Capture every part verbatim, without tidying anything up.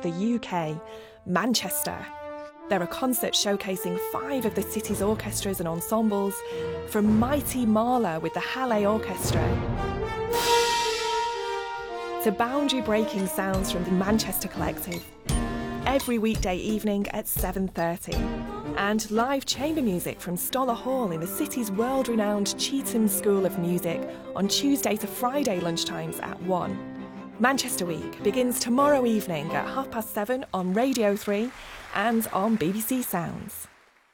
of the U K, Manchester. There are concerts showcasing five of the city's orchestras and ensembles, from Mighty Marla with the Halle Orchestra to boundary-breaking sounds from the Manchester Collective, every weekday evening at seven thirty, and live chamber music from Stoller Hall in the city's world-renowned Cheetham School of Music on Tuesday to Friday lunchtimes at one. Manchester Week begins tomorrow evening at half past seven on Radio three and on B B C Sounds.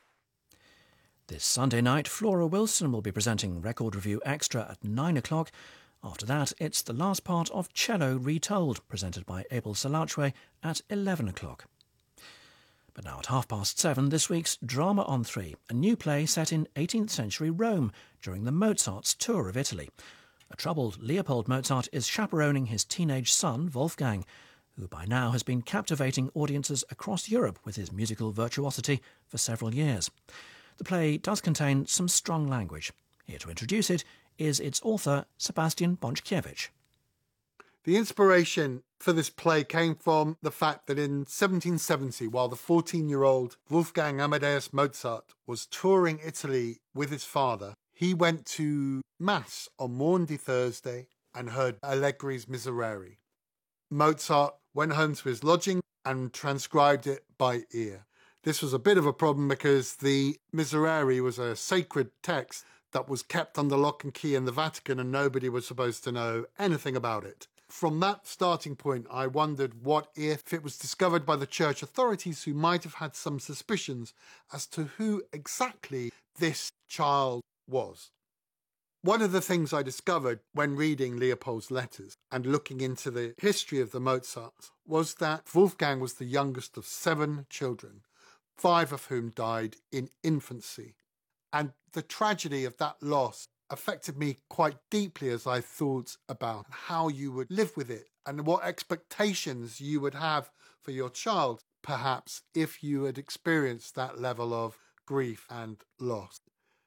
This Sunday night, Flora Wilson will be presenting Record Review Extra at nine o'clock. After that, it's the last part of Cello Retold, presented by Abel Salachwe at eleven o'clock. But now at half past seven, this week's Drama on Three, a new play set in eighteenth century Rome during the Mozart's tour of Italy. A troubled Leopold Mozart is chaperoning his teenage son, Wolfgang, who by now has been captivating audiences across Europe with his musical virtuosity for several years. The play does contain some strong language. Here to introduce it is its author, Sebastian Bonczkiewicz. The inspiration for this play came from the fact that in seventeen seventy, while the fourteen-year-old Wolfgang Amadeus Mozart was touring Italy with his father, he went to Mass on Maundy Thursday and heard Allegri's Miserere. Mozart went home to his lodging and transcribed it by ear. This was a bit of a problem because the Miserere was a sacred text that was kept under lock and key in the Vatican and nobody was supposed to know anything about it. From that starting point, I wondered what if it was discovered by the church authorities who might have had some suspicions as to who exactly this child was. One of the things I discovered when reading Leopold's letters and looking into the history of the Mozarts was that Wolfgang was the youngest of seven children, five of whom died in infancy. And the tragedy of that loss affected me quite deeply as I thought about how you would live with it and what expectations you would have for your child, perhaps, if you had experienced that level of grief and loss.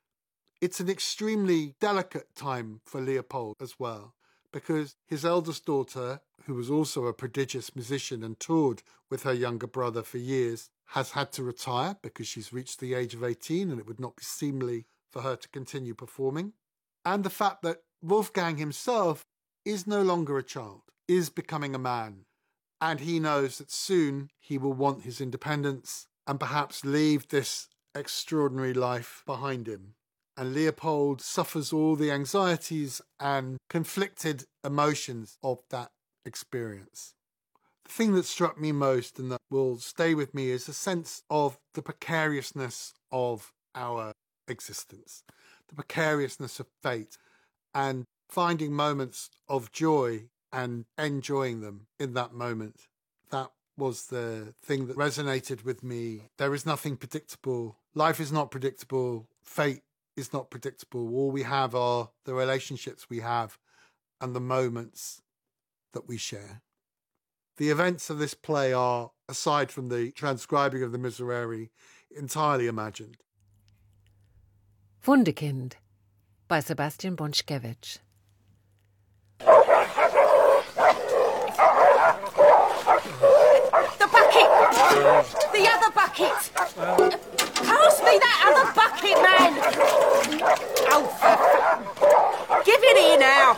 It's an extremely delicate time for Leopold as well, because his eldest daughter, who was also a prodigious musician and toured with her younger brother for years, has had to retire because she's reached the age of eighteen and it would not be seemly for her to continue performing. And the fact that Wolfgang himself is no longer a child, is becoming a man. And he knows that soon he will want his independence and perhaps leave this extraordinary life behind him. And Leopold suffers all the anxieties and conflicted emotions of that experience. The thing that struck me most and that will stay with me is a sense of the precariousness of our existence, the precariousness of fate, and finding moments of joy and enjoying them in that moment. That was the thing that resonated with me. There is nothing predictable. Life is not predictable. Fate is not predictable. All we have are the relationships we have and the moments that we share. The events of this play are, aside from the transcribing of the Miserere, entirely imagined. Wunderkind by Sebastian Bonczkiewicz. The bucket! The other bucket! Pass me that other bucket, man! Oh, for... Give it here now!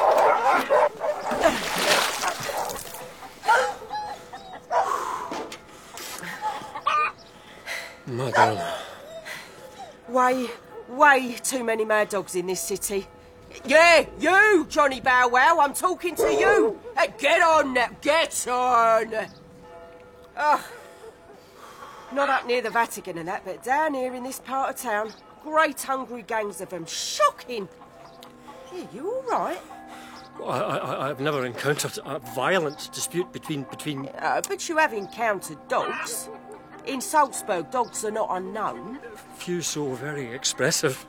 Madonna. Way, way too many mad dogs in this city. Yeah, you, Johnny Bow Wow, I'm talking to you. Hey, get on now, get on. Oh, not up near the Vatican and that, but down here in this part of town. Great hungry gangs of them. Shocking. Yeah, you all right? I, I, I've never encountered a violent dispute between... between... Uh, but you have encountered dogs. In Salzburg, dogs are not unknown. Few so very expressive.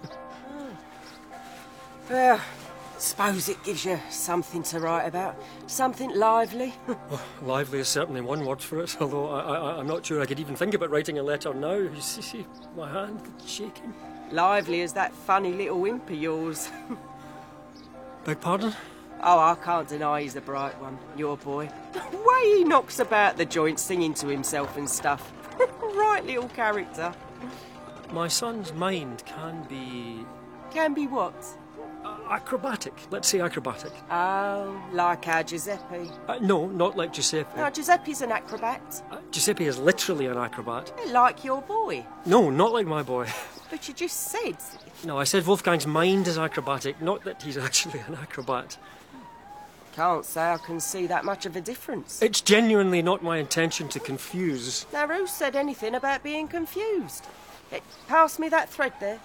Well, suppose it gives you something to write about. Something lively. Well, lively is certainly one word for it, although I, I, I'm not sure I could even think about writing a letter now. You see, see my hand shaking. Lively as that funny little imp of yours. Beg pardon? Oh, I can't deny he's a bright one, your boy. The way he knocks about the joint singing to himself and stuff. Right little character. My son's mind can be... Can be what? Uh, acrobatic. Let's say acrobatic. Oh, like our Giuseppe. Uh, no, not like Giuseppe. No, Giuseppe's an acrobat. Uh, Giuseppe is literally an acrobat. Like your boy. No, not like my boy. But you just said... No, I said Wolfgang's mind is acrobatic, not that he's actually an acrobat. Can't say I can see that much of a difference. It's genuinely not my intention to confuse. Now, who said anything about being confused? Eh, pass me that thread there.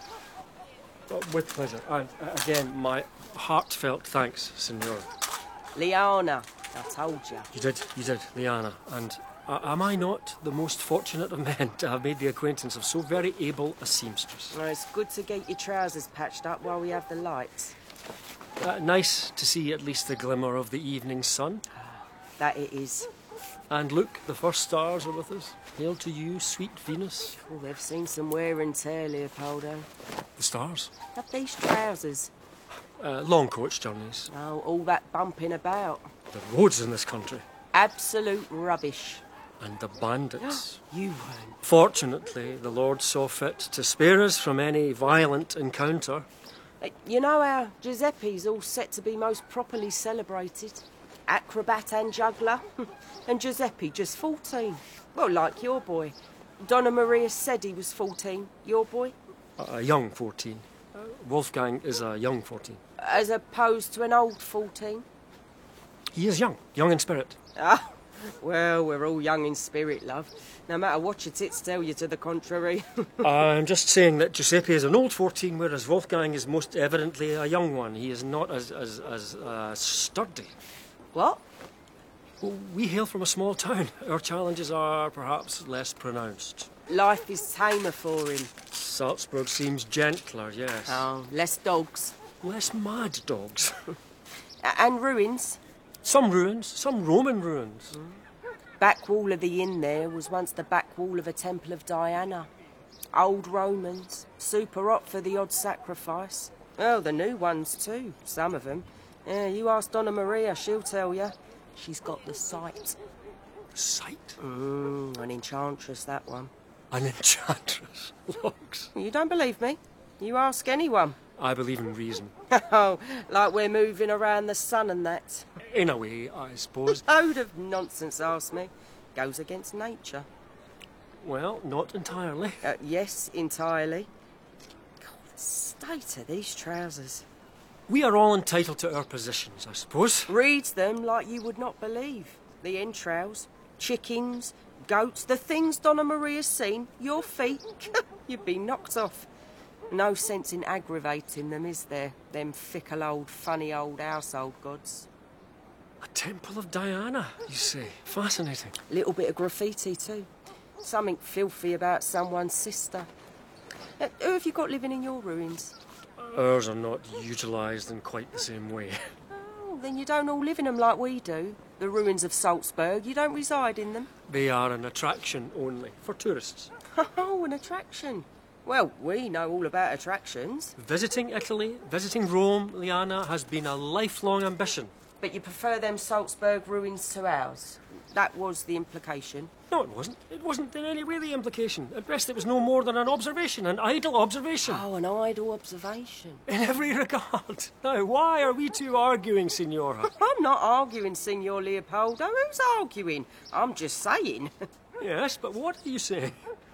Oh, with pleasure. And uh, again, my heartfelt thanks, Signora. Liana, I told you. You did, you did, Liana. And uh, am I not the most fortunate of men to have made the acquaintance of so very able a seamstress? Well, it's good to get your trousers patched up while we have the lights. Uh, nice to see at least the glimmer of the evening sun. That it is. And look, the first stars are with us. Hail to you, sweet Venus. Oh, they've seen some wear and tear, Leopoldo. The stars? Have these trousers? Uh, long coach journeys. Oh, all that bumping about. The roads in this country. Absolute rubbish. And the bandits. You weren't. Fortunately, the Lord saw fit to spare us from any violent encounter. You know how Giuseppe's all set to be most properly celebrated? Acrobat and juggler. And Giuseppe just fourteen. Well, like your boy. Donna Maria said he was fourteen. Your boy? A young fourteen. Uh, Wolfgang is a young fourteen. As opposed to an old fourteen? He is young. Young in spirit. Ah, well, we're all young in spirit, love. No matter what your tits tell you to the contrary. I'm just saying that Giuseppe is an old fourteen, whereas Wolfgang is most evidently a young one. He is not as, as, as uh, sturdy. What? Well, we hail from a small town. Our challenges are perhaps less pronounced. Life is tamer for him. Salzburg seems gentler, yes. Oh, less dogs. Less mad dogs. A- and ruins. Some ruins, some Roman ruins. Mm. Back wall of the inn there was once the back wall of a temple of Diana. Old Romans, super hot for the odd sacrifice. Oh, the new ones too, some of them. Yeah, you ask Donna Maria, she'll tell you. She's got the sight. Sight? Mm, an enchantress, that one. An enchantress? Looks. You don't believe me? You ask anyone. I believe in reason. Oh, like we're moving around the sun and that. In a way, I suppose. Load of nonsense, ask me. Goes against nature. Well, not entirely. Uh, yes, entirely. God, the state of these trousers. We are all entitled to our positions, I suppose. Reads them like you would not believe. The entrails, chickens, goats, the things Donna Maria's seen, your feet. You'd be knocked off. No sense in aggravating them, is there? Them fickle old, funny old household gods. A temple of Diana, you say? Fascinating. Little bit of graffiti too. Something filthy about someone's sister. Uh, who have you got living in your ruins? Ours are not utilised in quite the same way. Oh, then you don't all live in them like we do. The ruins of Salzburg, you don't reside in them. They are an attraction only, for tourists. Oh, an attraction. Well, we know all about attractions. Visiting Italy, visiting Rome, Liana, has been a lifelong ambition. But you prefer them Salzburg ruins to ours? That was the implication. No, it wasn't. It wasn't in any way the implication. At best, it was no more than an observation, an idle observation. Oh, an idle observation. In every regard. Now, why are we two arguing, Signora? I'm not arguing, Signor Leopoldo. Who's arguing? I'm just saying. Yes, but what are you saying?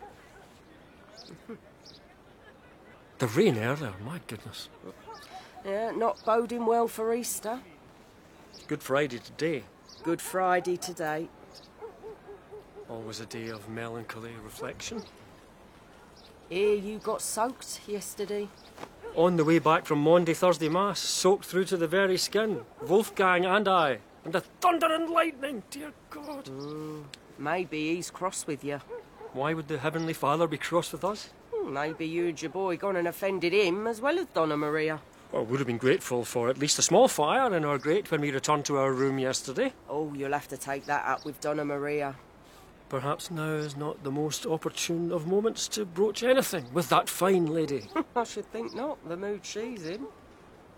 The rain earlier, my goodness. Yeah, not boding well for Easter. Good Friday today. Good Friday today. Always a day of melancholy reflection. Here you got soaked yesterday. On the way back from Maundy Thursday Mass, soaked through to the very skin. Wolfgang and I. And the thunder and lightning, dear God. Mm, maybe he's cross with you. Why would the Heavenly Father be cross with us? Maybe you and your boy gone and offended him as well as Donna Maria. Well, would have been grateful for at least a small fire in our grate when we returned to our room yesterday. Oh, you'll have to take that up with Donna Maria. Perhaps now is not the most opportune of moments to broach anything with that fine lady. I should think not, the mood she's in.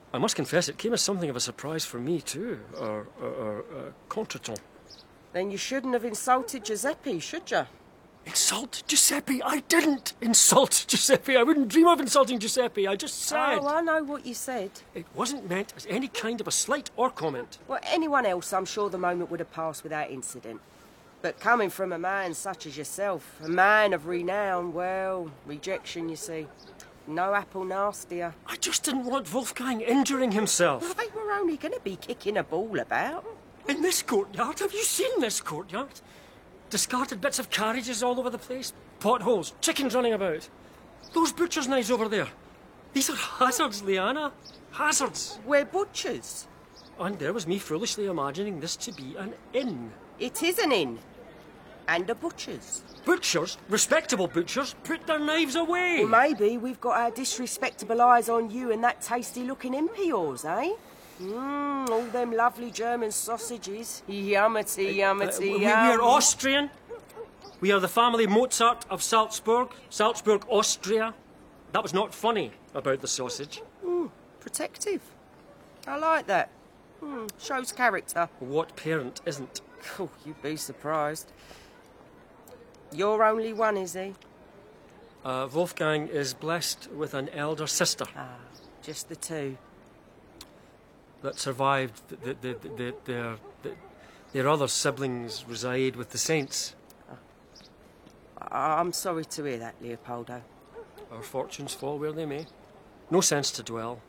I must confess it came as something of a surprise for me too, or, or, or uh, contretemps. Then you shouldn't have insulted Giuseppe, should you? Insult Giuseppe? I didn't insult Giuseppe. I wouldn't dream of insulting Giuseppe. I just said... Oh, I know what you said. It wasn't meant as any kind of a slight or comment. Well, anyone else, I'm sure the moment would have passed without incident. But coming from a man such as yourself, a man of renown, well, rejection, you see. No apple nastier. I just didn't want Wolfgang injuring himself. Well, they were only going to be kicking a ball about. In this courtyard? Have you seen this courtyard? Discarded bits of carriages all over the place. Potholes, chickens running about. Those butcher's knives over there. These are hazards, Liana. Hazards. We're butchers. And there was me foolishly imagining this to be an inn. It is an inn. And a butcher's. Butchers, respectable butchers, put their knives away. Well, maybe we've got our disrespectable eyes on you and that tasty-looking imp of yours, eh? Mmm, all them lovely German sausages. Yummity, yummity, Uh, we, we yum. are Austrian. We are the family Mozart of Salzburg. Salzburg, Austria. That was not funny about the sausage. Mm, protective. I like that. Mm, shows character. What parent isn't? Oh, you'd be surprised. Your only one, is he? Uh, Wolfgang is blessed with an elder sister Ah, just the two. that survived. The, the, the, the, their, the, their other siblings reside with the saints. I- I'm sorry to hear that, Leopoldo. Our fortunes fall where they may. No sense to dwell.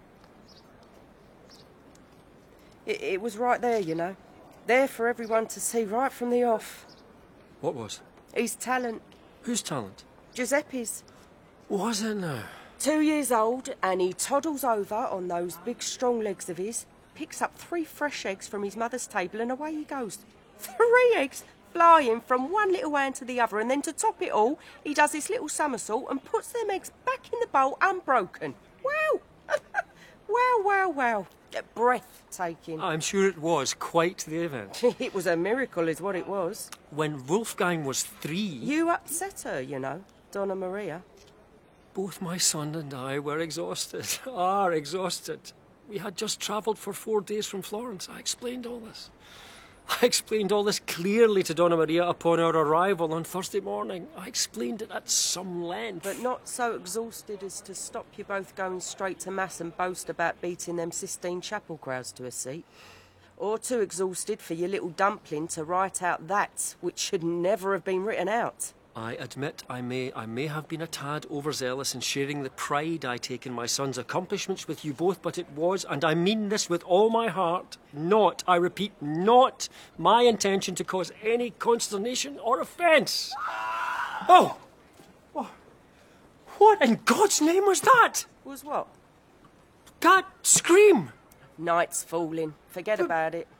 It, it was right there, you know. There for everyone to see right from the off. What was? His talent. Whose talent? Giuseppe's. Was it now? Two years old, and he toddles over on those big strong legs of his, picks up three fresh eggs from his mother's table, and away he goes. Three eggs flying from one little hand to the other, and then to top it all, he does this little somersault and puts them eggs back in the bowl unbroken. Wow! Wow, wow, wow. Breathtaking. I'm sure it was quite the event. It was a miracle is what it was. When Wolfgang was three, You upset her, you know, Donna Maria. both my son and I were exhausted, are exhausted. We had just travelled for four days from Florence. I explained all this. I explained all this clearly to Donna Maria upon our arrival on Thursday morning. I explained it at some length. But not so exhausted as to stop you both going straight to Mass and boast about beating them Sistine Chapel crowds to a seat. Or too exhausted for your little dumpling to write out that which should never have been written out. I admit I may I may have been a tad overzealous in sharing the pride I take in my son's accomplishments with you both, but it was, and I mean this with all my heart, not, I repeat, not my intention to cause any consternation or offence. Oh! Oh. What in God's name was that? Was what? That scream! Night's falling. Forget about it.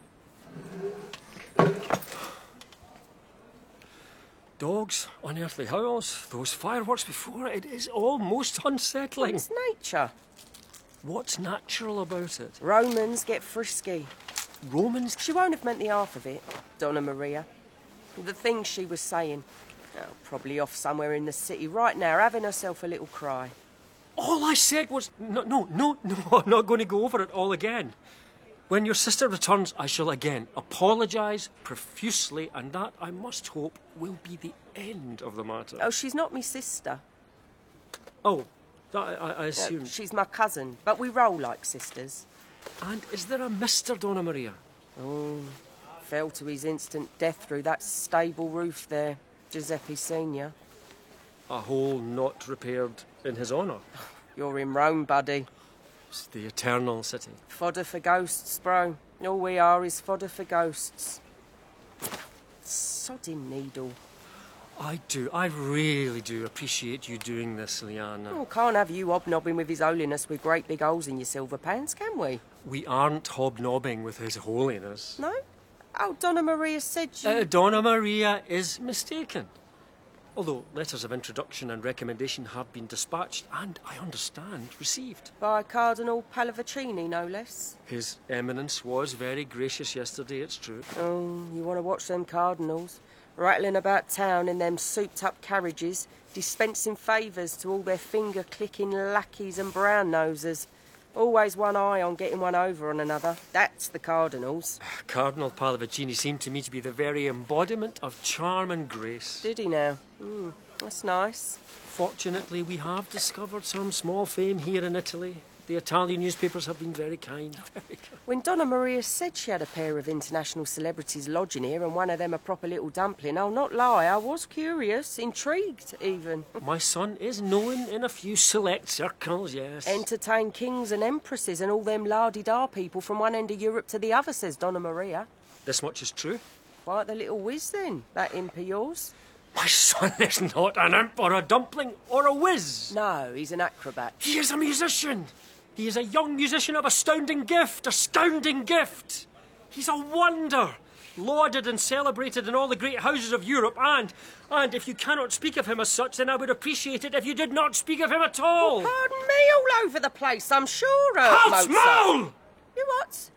Dogs, unearthly howls, those fireworks before, it is almost unsettling. It's nature. What's natural about it? Romans get frisky. Romans? She won't have meant the half of it, Donna Maria. The things she was saying. Oh, probably off somewhere in the city right now, having herself a little cry. All I said was, no, no, no, no, I'm not going to go over it all again. When your sister returns, I shall again apologise profusely, and that, I must hope, will be the end of the matter. Oh, she's not me sister. Oh, that I, I Uh, assume. she's my cousin, but we roll like sisters. And is there a Mister Donna Maria? Oh, fell to his instant death through that stable roof there, Giuseppe Senior. A hole not repaired in his honour. You're in Rome, buddy. It's the eternal city. Fodder for ghosts, bro. All we are is fodder for ghosts. Sodding needle. I do, I really do appreciate you doing this, Liana. Oh, can't have you hobnobbing with His Holiness with great big holes in your silver pants, can we? We aren't hobnobbing with His Holiness. No? Oh, Donna Maria said you... Uh, Donna Maria is mistaken. Although letters of introduction and recommendation have been dispatched and, I understand, received. By Cardinal Pallavicini, no less. His Eminence was very gracious yesterday, it's true. Oh, you want to watch them cardinals? Rattling about town in them souped-up carriages, dispensing favours to all their finger-clicking lackeys and brown-nosers. Always one eye on getting one over on another. That's the Cardinals. Cardinal Pallavicini seemed to me to be the very embodiment of charm and grace. Did he now? Mm, that's nice. Fortunately, we have discovered some small fame here in Italy. The Italian newspapers have been very kind, very kind. When Donna Maria said she had a pair of international celebrities lodging here and one of them a proper little dumpling, I'll not lie, I was curious, intrigued even. My son is known in a few select circles, yes. Entertain kings and empresses and all them la-di-da people from one end of Europe to the other, says Donna Maria. This much is true. Quite the little whiz then, that imp of yours. My son is not an imp or a dumpling or a whiz. No, he's an acrobat. He is a musician. He is a young musician of astounding gift, astounding gift. He's a wonder, lauded and celebrated in all the great houses of Europe, and, and if you cannot speak of him as such, then I would appreciate it if you did not speak of him at all. Well, pardon me, all over the place, I'm sure, uh, Halt, Mozart. Mole! You what?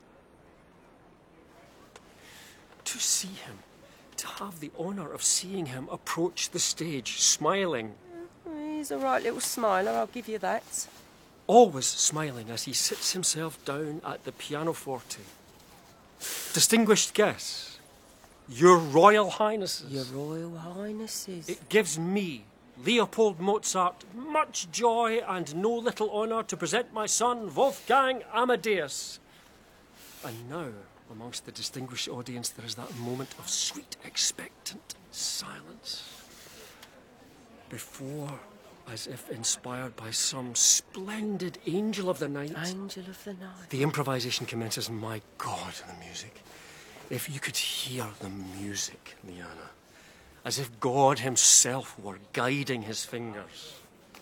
To see him, to have the honour of seeing him approach the stage, smiling. He's a right little smiler, I'll give you that. Always smiling as he sits himself down at the pianoforte. Distinguished guests, Your Royal Highnesses. Your Royal Highnesses. It gives me, Leopold Mozart, much joy and no little honour to present my son, Wolfgang Amadeus. And now, amongst the distinguished audience, there is that moment of sweet, expectant silence. Before, as if inspired by some splendid angel of the night, Angel of the night. the improvisation commences. My God, the music. If you could hear the music, Liana, as if God himself were guiding his fingers.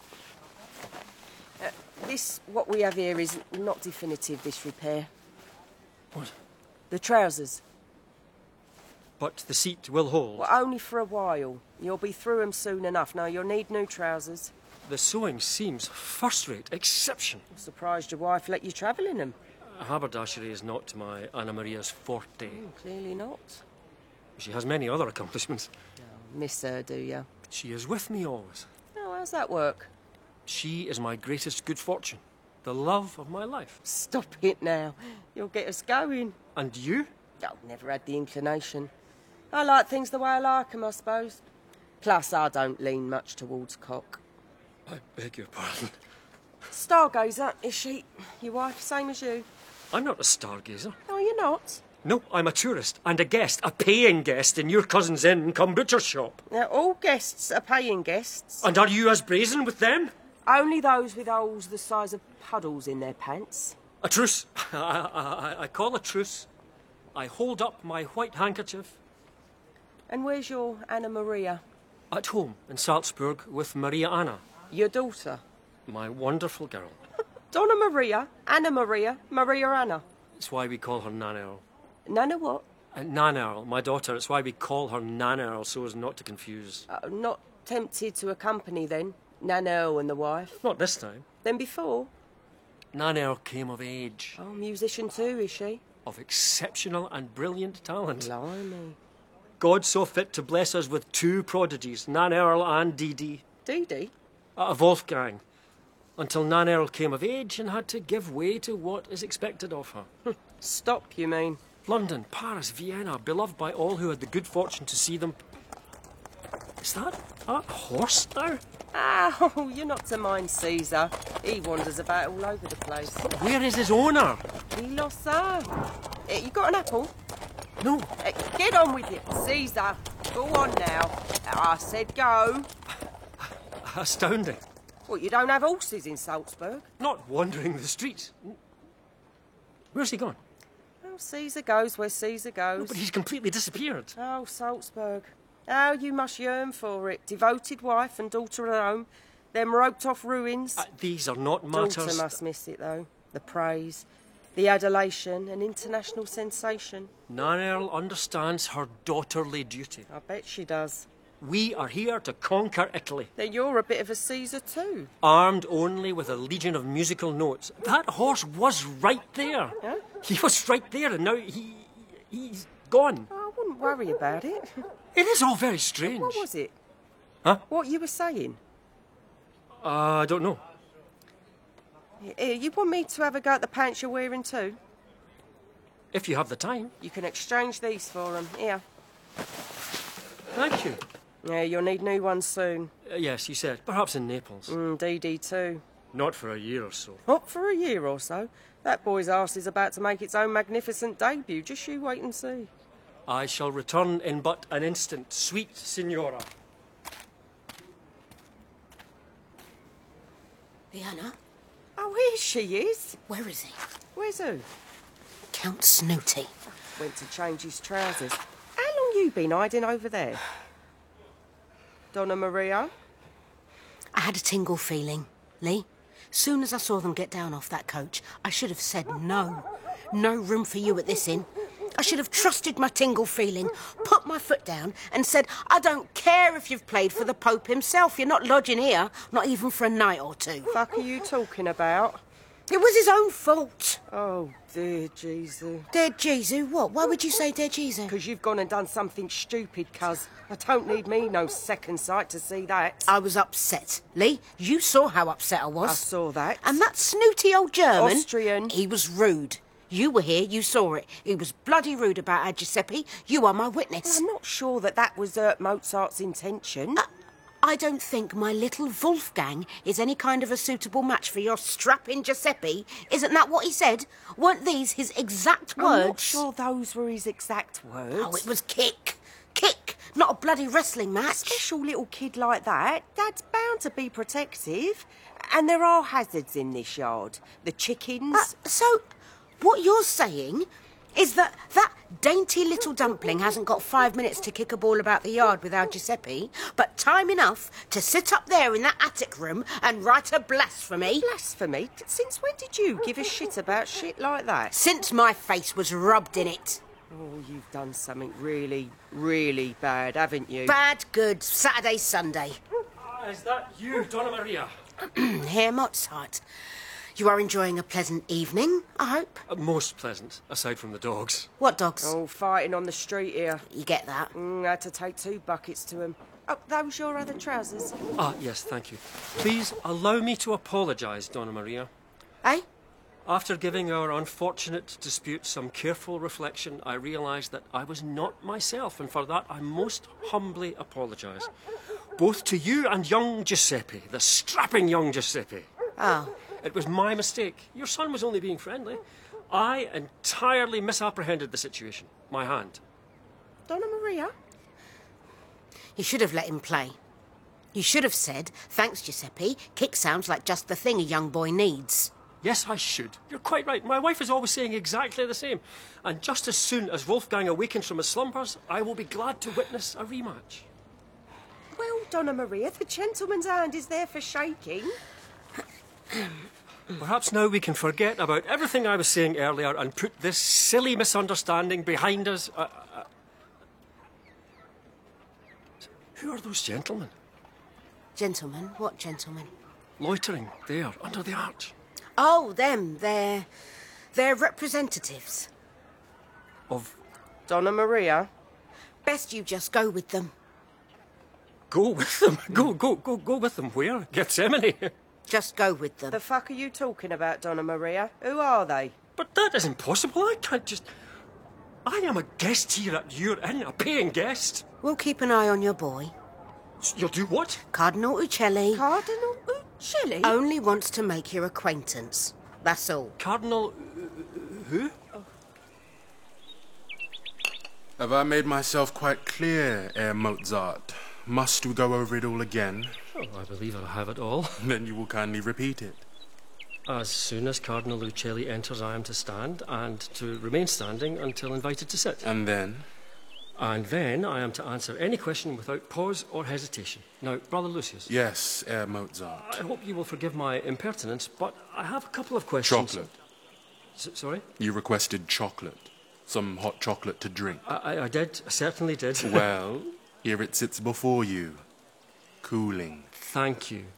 Uh, this, what we have here, is not definitive, this repair. What? The trousers. But the seat will hold. Well, only for a while. You'll be through 'em soon enough. Now, you'll need new trousers. The sewing seems first-rate, exception. I'm surprised your wife let you travel in 'em. Haberdashery is not my Anna Maria's forte. Mm, clearly not. She has many other accomplishments. Miss her, do you? She is with me always. Oh, how's that work? She is my greatest good fortune, the love of my life. Stop it now. You'll get us going. And you? Oh, never had the inclination. I like things the way I like 'em, I suppose. Plus, I don't lean much towards cock. I beg your pardon. Stargazer, is she? Your wife, same as you? I'm not a stargazer. Oh, you're not? No, I'm a tourist and a guest, a paying guest in your cousin's inn come butcher shop. Now, all guests are paying guests. And are you as brazen with them? Only those with holes the size of puddles in their pants. A truce. I, I, I call a truce. I hold up my white handkerchief. And where's your Anna Maria? At home in Salzburg with Maria Anna, Your daughter? my wonderful girl. Donna Maria, Anna Maria, Maria Anna. It's why we call her Nan Earl. Nana what? Uh, Nan Earl, my daughter. It's why we call her Nan Earl, so as not to confuse. Uh, not tempted to accompany then? Nana and the wife? Not this time. Then before? Nan Earl came of age, Oh, musician too, is she? of exceptional and brilliant talent. Blimey. God saw fit to bless us with two prodigies, Nan Earl and Dee Dee. Dee Dee? A Wolfgang. Until Nan Earl came of age and had to give way to what is expected of her. Stop, you mean? London, Paris, Vienna, beloved by all who had the good fortune to see them. Is that a horse now? Oh, you're not to mind Caesar. He wanders about all over the place. Where is his owner? He lost her. Eh, you got an apple? No. Eh, get on with it, Caesar. Go on now. I said go. Astounding. What, you don't have horses in Salzburg? Not wandering the streets. Where's he gone? Oh, Caesar goes where Caesar goes. No, but he's completely disappeared. Oh, Salzburg. How you must yearn for it. Devoted wife and daughter at home. Them roped-off ruins. Uh, these are not matters... Daughter must miss it, though. The praise, the adulation, an international sensation. Nan Earl understands her daughterly duty. I bet she does. We are here to conquer Italy, Then you're a bit of a Caesar, too. armed only with a legion of musical notes. That horse was right there. Huh? He was right there, and now he... he's gone. Oh, I wouldn't worry about it. It is all very strange. What was it? Huh? What you were saying? Uh, I don't know. Here, you want me to have a go at the pants you're wearing too? If you have the time. You can exchange these for them. Here. Thank you. Yeah, you'll need new ones soon. Uh, yes, you said. Perhaps in Naples. Mm, D D too. Not for a year or so. Not for a year or so. That boy's arse is about to make its own magnificent debut. Just you wait and see. I shall return in but an instant, sweet Signora. Leanna? Oh, here she is. Where is he? Where's who? Count Snooty. Went to change his trousers. How long you been hiding over there? Donna Maria? I had a tingle feeling, Lee. Soon as I saw them get down off that coach, I should have said no. No room for you at this inn. I should have trusted my tingle feeling, put my foot down and said, I don't care if you've played for the Pope himself. You're not lodging here, not even for a night or two. Fuck are you talking about? It was his own fault. Oh, dear Jesus. Dear Jesus, what? Why would you say dear Jesus? Because you've gone and done something stupid, cuz. I don't need me no second sight to see that. I was upset. Lee, you saw how upset I was. I saw that. And that snooty old German... Austrian. He was rude. You were here, you saw it. He was bloody rude about our Giuseppe. You are my witness. I'm not sure that that was uh, Mozart's intention. Uh, I don't think my little Wolfgang is any kind of a suitable match for your strapping Giuseppe. Isn't that what he said? Weren't these his exact words? I'm not sure those were his exact words. Oh, it was kick. Kick, not a bloody wrestling match. A special little kid like that, Dad's bound to be protective. And there are hazards in this yard. The chickens... Uh, so... What you're saying is that that dainty little dumpling hasn't got five minutes to kick a ball about the yard with our Giuseppe, but time enough to sit up there in that attic room and write a blasphemy. Blasphemy? Since when did you give a shit about shit like that? Since my face was rubbed in it. Oh, you've done something really, really bad, haven't you? Bad, good, Saturday, Sunday. Uh, is that you, Donna Maria? Herr Mozart. You are enjoying a pleasant evening, I hope? Uh, most pleasant, aside from the dogs. What dogs? Oh, fighting on the street here. You get that? Mm, I had to take two buckets to him. Oh, those your other trousers? Ah, yes, thank you. Please allow me to apologise, Donna Maria. Eh? After giving our unfortunate dispute some careful reflection, I realised that I was not myself, and for that I most humbly apologise. Both to you and young Giuseppe, the strapping young Giuseppe. Oh. It was my mistake. Your son was only being friendly. I entirely misapprehended the situation. My hand. Donna Maria? You should have let him play. You should have said, thanks, Giuseppe. Kick sounds like just the thing a young boy needs. Yes, I should. You're quite right. My wife is always saying exactly the same. And just as soon as Wolfgang awakens from his slumbers, I will be glad to witness a rematch. Well, Donna Maria, the gentleman's hand is there for shaking. Perhaps now we can forget about everything I was saying earlier and put this silly misunderstanding behind us. Uh, uh, who are those gentlemen? Gentlemen? What gentlemen? Loitering there, under the arch. Oh, them. They're... they're representatives. Of... Donna Maria? Best you just go with them. Go with them? Go, go, go, go with them where? Gethsemane? Just go with them. The fuck are you talking about, Donna Maria? Who are they? But that isn't possible. I can't just... I am a guest here at your inn, a paying guest. We'll keep an eye on your boy. You'll do what? Cardinal Uccelli Cardinal Uccelli? only wants to make your acquaintance. That's all. Cardinal... Uh, who? Have I made myself quite clear, Herr Mozart? Must we go over it all again? Oh, I believe I have it all. Then you will kindly repeat it. As soon as Cardinal Uccelli enters, I am to stand and to remain standing until invited to sit. And then? And then I am to answer any question without pause or hesitation. Now, Brother Lucius. Yes, Herr Mozart. I hope you will forgive my impertinence, but I have a couple of questions. Chocolate. S- sorry? You requested chocolate. Some hot chocolate to drink. I, I, I did. I certainly did. Well, here it sits before you. Cooling. Thank you.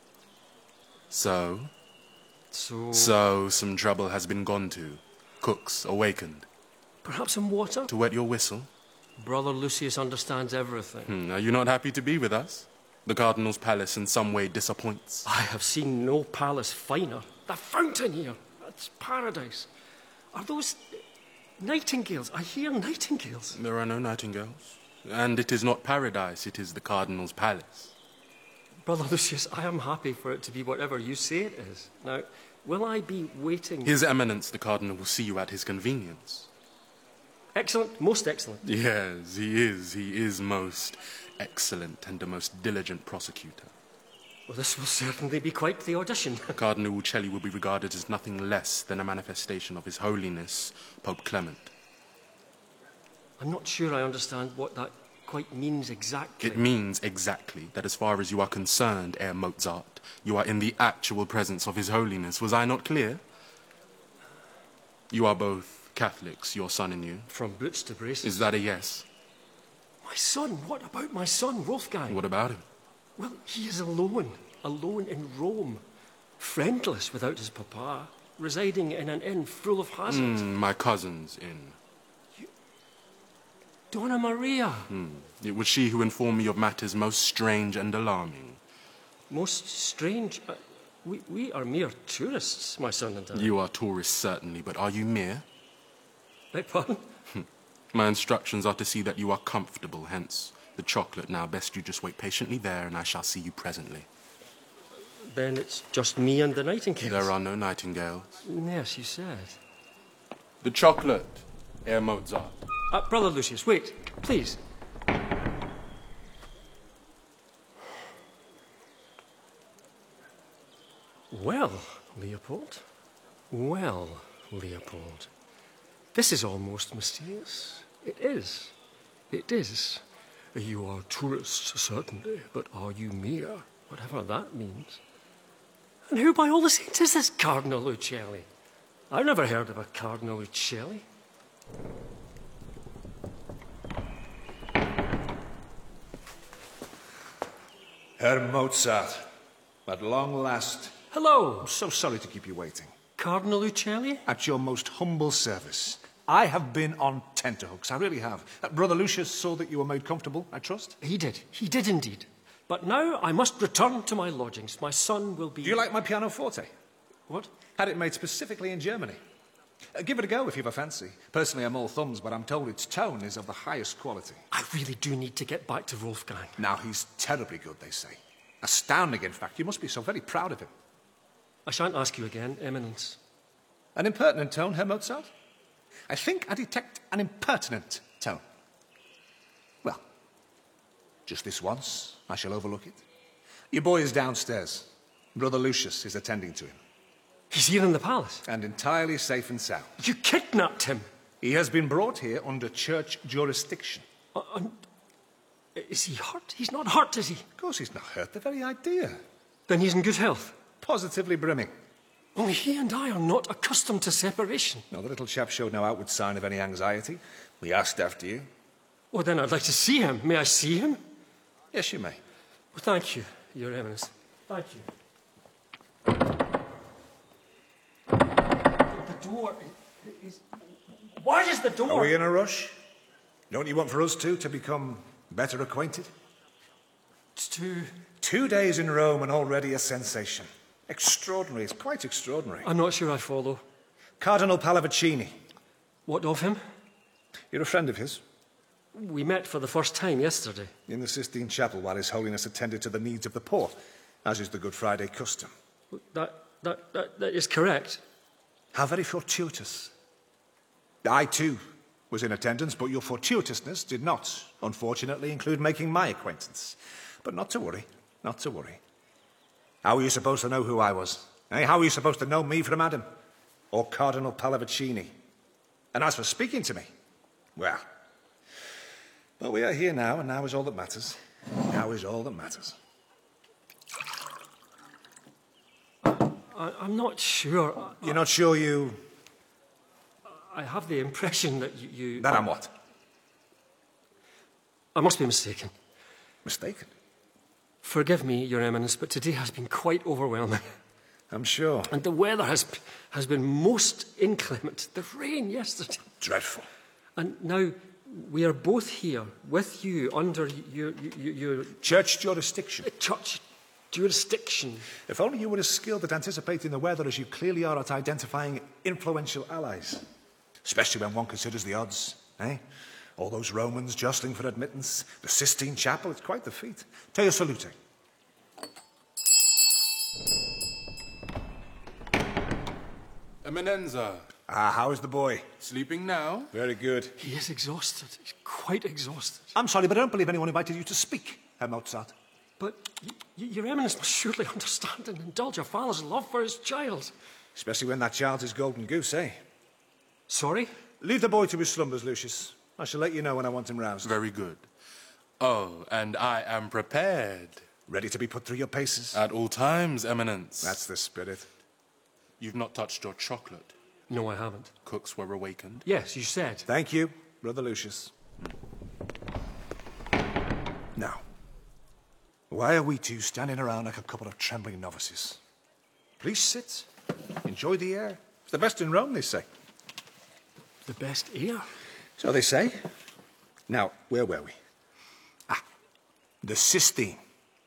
So? So... So, some trouble has been gone to. Cooks awakened. Perhaps some water? To wet your whistle? Brother Lucius understands everything. Hmm, are you not happy to be with us? The Cardinal's palace in some way disappoints. I have seen no palace finer. the fountain here. That's paradise. Are those nightingales? I hear nightingales. There are no nightingales. And it is not paradise, it is the Cardinal's palace. Brother Lucius, I am happy for it to be whatever you say it is. Now, will I be waiting... His Eminence, the Cardinal, will see you at his convenience. Excellent, most excellent. Yes, he is. He is most excellent and a most diligent prosecutor. Well, this will certainly be quite the audition. Cardinal Uccelli will be regarded as nothing less than a manifestation of His Holiness, Pope Clement. I'm not sure I understand what that quite means exactly. It means exactly that as far as you are concerned, Herr Mozart, you are in the actual presence of His Holiness. Was I not clear? You are both Catholics, your son and you. From boots to braces. Is that a yes? My son? What about my son, Wolfgang? What about him? Well, he is alone. Alone in Rome. Friendless without his papa. Residing in an inn full of hazards. Mm, my cousin's inn. Donna Maria. Hmm. It was she who informed me of matters most strange and alarming. Most strange? Uh, we, we are mere tourists, my son and I. You are tourists, certainly, but are you mere? Beg pardon? My instructions are to see that you are comfortable, hence the chocolate. Now, best you just wait patiently there, and I shall see you presently. Then it's just me and the nightingales. There are no nightingales. Yes, you said. The chocolate, Herr Mozart. Uh, Brother Lucius, wait, please. Well, Leopold. Well, Leopold. This is almost mysterious. It is. It is. You are tourists, certainly, but are you mere? Whatever that means. And who by all the saints is this Cardinal Uccelli? I've never heard of a Cardinal Uccelli. Herr Mozart, at long last. Hello. I'm so sorry to keep you waiting. Cardinal Uccelli? At your most humble service. I have been on tenterhooks, I really have. Uh, Brother Lucius saw that you were made comfortable, I trust? He did. He did indeed. But now I must return to my lodgings. My son will be... Do you like my pianoforte? What? Had it made specifically in Germany. Uh, give it a go if you've a fancy. Personally, I'm all thumbs, but I'm told its tone is of the highest quality. I really do need to get back to Wolfgang. Now, he's terribly good, they say. Astounding, in fact. You must be so very proud of him. I shan't ask you again, Eminence. An impertinent tone, Herr Mozart? I think I detect an impertinent tone. Well, just this once, I shall overlook it. Your boy is downstairs. Brother Lucius is attending to him. He's here in the palace? And entirely safe and sound. You kidnapped him? He has been brought here under church jurisdiction. Uh, and is he hurt? He's not hurt, is he? Of course he's not hurt. The very idea. Then he's in good health? Positively brimming. Only he and I are not accustomed to separation. No, the little chap showed no outward sign of any anxiety. We asked after you. Well, then I'd like to see him. May I see him? Yes, you may. Well, thank you, Your Eminence. Thank you. The door is... Why is the door... Are we in a rush? Don't you want for us two to become better acquainted? It's too... Two days in Rome and already a sensation. Extraordinary. It's quite extraordinary. I'm not sure I follow. Cardinal Pallavicini. What of him? You're a friend of his? We met for the first time yesterday. In the Sistine Chapel while His Holiness attended to the needs of the poor, as is the Good Friday custom. That, that, that, that is correct. How very fortuitous. I, too, was in attendance, but your fortuitousness did not, unfortunately, include making my acquaintance. But not to worry, not to worry. How were you supposed to know who I was? Eh? How were you supposed to know me from Adam? Or Cardinal Pallavicini? And as for speaking to me, well... Well, we are here now, and now is all that matters. Now is all that matters. I, I'm not sure. You're not sure you... I have the impression that you... you that I'm what? I must be mistaken. Mistaken? Forgive me, Your Eminence, but today has been quite overwhelming. I'm sure. And the weather has, has been most inclement. The rain yesterday. Dreadful. And now we are both here with you under your... your, your church jurisdiction. Church jurisdiction. If only you were as skilled at anticipating the weather as you clearly are at identifying influential allies. Especially when one considers the odds, eh? All those Romans jostling for admittance, the Sistine Chapel, it's quite the feat. Teo salute. Eminenza. Ah, how is the boy? Sleeping now? Very good. He is exhausted. He's quite exhausted. I'm sorry, but I don't believe anyone invited you to speak, Herr Mozart. But y- y- your Eminence must surely understand and indulge your father's love for his child. Especially when that child's his golden goose, eh? Sorry? Leave the boy to his slumbers, Lucius. I shall let you know when I want him roused. Very good. Oh, and I am prepared. Ready to be put through your paces? At all times, Eminence. That's the spirit. You've not touched your chocolate. No, I haven't. Cooks were awakened. Yes, you said. Thank you, Brother Lucius. Now, why are we two standing around like a couple of trembling novices? Please sit. Enjoy the air. It's the best in Rome, they say. The best air? So they say. Now, where were we? Ah, the Sistine.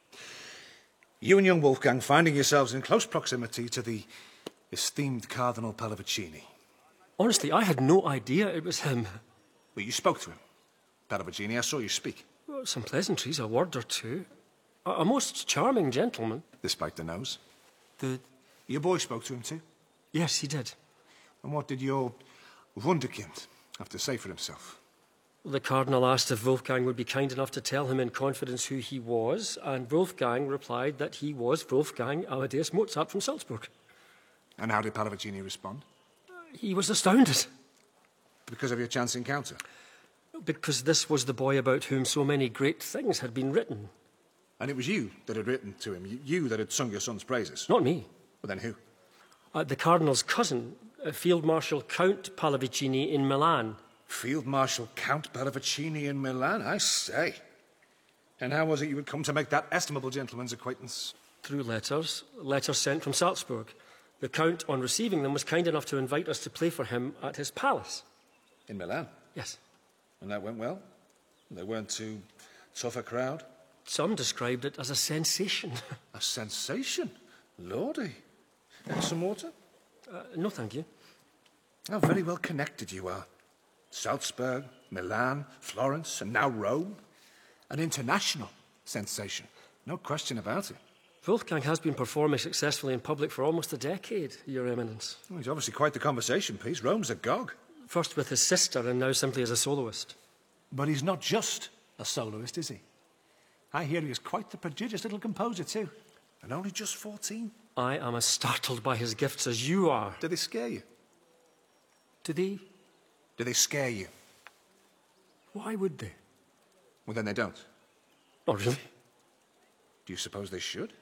You and young Wolfgang finding yourselves in close proximity to the esteemed Cardinal Pallavicini. Honestly, I had no idea it was him. Well, you spoke to him. Pallavicini, I saw you speak. Well, some pleasantries, a word or two. A, a most charming gentleman. Despite the nose. The... Your boy spoke to him too? Yes, he did. And what did your Wunderkind have to say for himself? The Cardinal asked if Wolfgang would be kind enough to tell him in confidence who he was, and Wolfgang replied that he was Wolfgang Amadeus Mozart from Salzburg. And how did Pallavicini respond? He was astounded. Because of your chance encounter? Because this was the boy about whom so many great things had been written. And it was you that had written to him, you that had sung your son's praises? Not me. Well, then who? Uh, the Cardinal's cousin, uh, Field Marshal Count Pallavicini in Milan. Field Marshal Count Pallavicini in Milan, I say. And how was it you had come to make that estimable gentleman's acquaintance? Through letters, letters sent from Salzburg. The Count, on receiving them, was kind enough to invite us to play for him at his palace. In Milan? Yes. And that went well? They weren't too tough a crowd? Some described it as a sensation. A sensation? Lordy. And some water? Uh, no, thank you. How very well connected you are. Salzburg, Milan, Florence, and now Rome. An international sensation. No question about it. Wolfgang has been performing successfully in public for almost a decade, Your Eminence. Well, he's obviously quite the conversation piece. Rome's agog. First with his sister and now simply as a soloist. But he's not just a soloist, is he? I hear he is quite the prodigious little composer, too. And only just fourteen. I am as startled by his gifts as you are. Do they scare you? Do they? Do they scare you? Why would they? Well, then they don't. Not really. Do you suppose they should?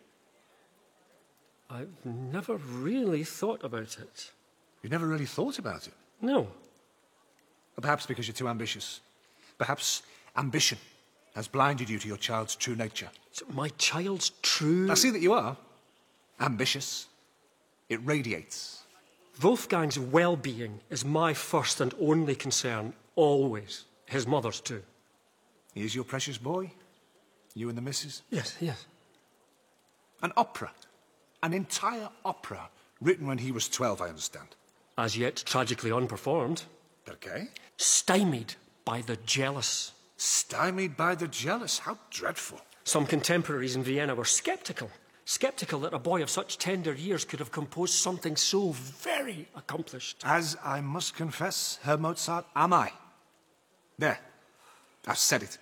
I've never really thought about it. You've never really thought about it? No. Well, perhaps because you're too ambitious. Perhaps ambition has blinded you to your child's true nature. So my child's true... I see that you are. Ambitious. It radiates. Wolfgang's well-being is my first and only concern, always. His mother's too. He is your precious boy? You and the missus? Yes, yes. An opera. An entire opera. Written when he was twelve, I understand. As yet tragically unperformed. Okay. Stymied by the jealous. Stymied by the jealous? How dreadful. Some contemporaries in Vienna were sceptical. Sceptical that a boy of such tender years could have composed something so very accomplished. As I must confess, Herr Mozart, am I. There. I've said it.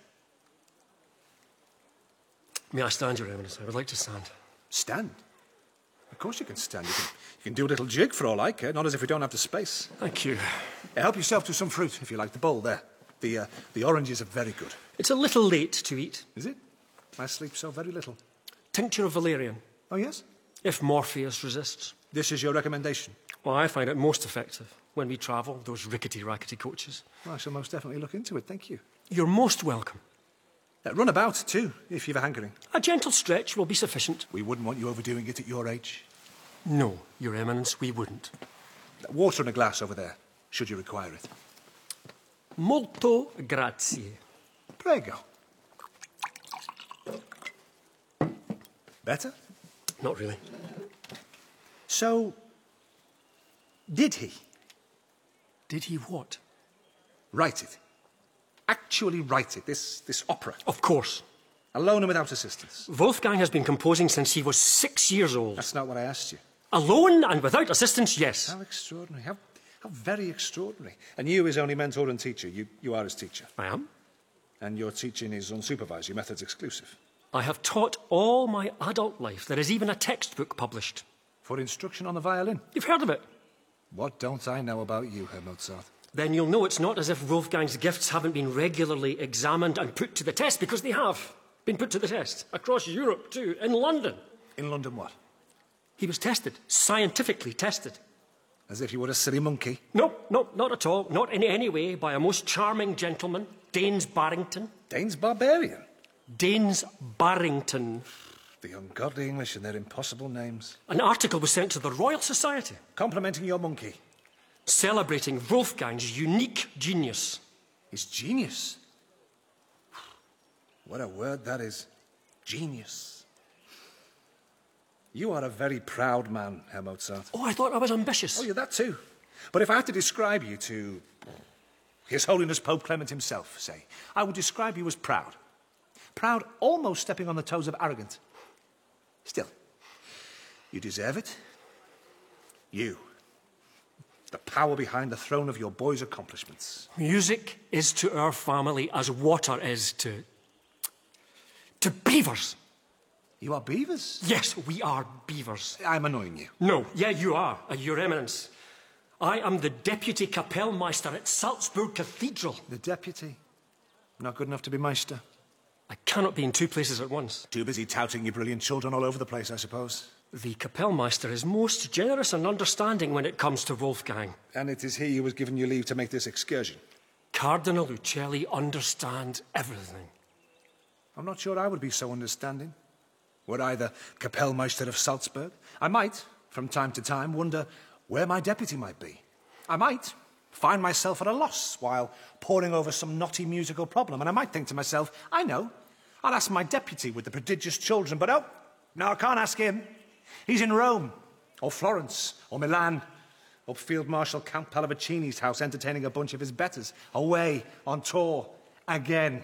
May I stand, Your Eminence? I would like to stand. Stand? Of course you can stand. You can, you can do a little jig for all I care, not as if we don't have the space. Thank you. Uh, help yourself to some fruit, if you like. The bowl there. The, uh, the oranges are very good. It's a little late to eat. Is it? I sleep so very little. Tincture of valerian. Oh, yes? If Morpheus resists. This is your recommendation? Well, I find it most effective when we travel, those rickety-rackety coaches. Well, I shall most definitely look into it, thank you. You're most welcome. Uh, run about, too, if you've a hankering. A gentle stretch will be sufficient. We wouldn't want you overdoing it at your age. No, Your Eminence, we wouldn't. Uh, water in a glass over there, should you require it. Molto grazie. Prego. Better? not really. So, did he? Did he what? Write it. Actually write it, this, this opera. Of course. Alone and without assistance. Wolfgang has been composing since he was six years old. That's not what I asked you. Alone and without assistance, yes. How extraordinary. How, how very extraordinary. And you, his only mentor and teacher, you, you are his teacher. I am. And your teaching is unsupervised, your method's exclusive. I have taught all my adult life. There is even a textbook published. For instruction on the violin? You've heard of it. What don't I know about you, Herr Mozart? Then you'll know it's not as if Wolfgang's gifts haven't been regularly examined and put to the test, because they have been put to the test. Across Europe, too. In London. In London what? He was tested. Scientifically tested. As if you were a silly monkey? No, no, not at all. Not in any way. By a most charming gentleman, Daines Barrington. Daines Barbarian? Daines Barrington. The ungodly English and their impossible names. An article was sent to the Royal Society. Complimenting your monkey. Celebrating Wolfgang's unique genius. His genius? What a word that is. Genius. You are a very proud man, Herr Mozart. Oh, I thought I was ambitious. Oh, you're that too. But if I had to describe you to His Holiness Pope Clement himself, say, I would describe you as proud. Proud, almost stepping on the toes of arrogant. Still, you deserve it. You. The power behind the throne of your boy's accomplishments. Music is to our family as water is to... to beavers. You are beavers? Yes, we are beavers. I'm annoying you. No, yeah, you are, uh, Your Eminence. I am the Deputy Kapellmeister at Salzburg Cathedral. The deputy? Not good enough to be Meister? I cannot be in two places at once. Too busy touting your brilliant children all over the place, I suppose. The Kapellmeister is most generous and understanding when it comes to Wolfgang. And it is he who has given you leave to make this excursion? Cardinal Uccelli understands everything. I'm not sure I would be so understanding. Were I the Kapellmeister of Salzburg, I might, from time to time, wonder where my deputy might be. I might find myself at a loss while poring over some knotty musical problem, and I might think to myself, I know, I'll ask my deputy with the prodigious children, but oh, no, I can't ask him. He's in Rome, or Florence, or Milan, or Field Marshal Count Pallavicini's house entertaining a bunch of his betters, away on tour again.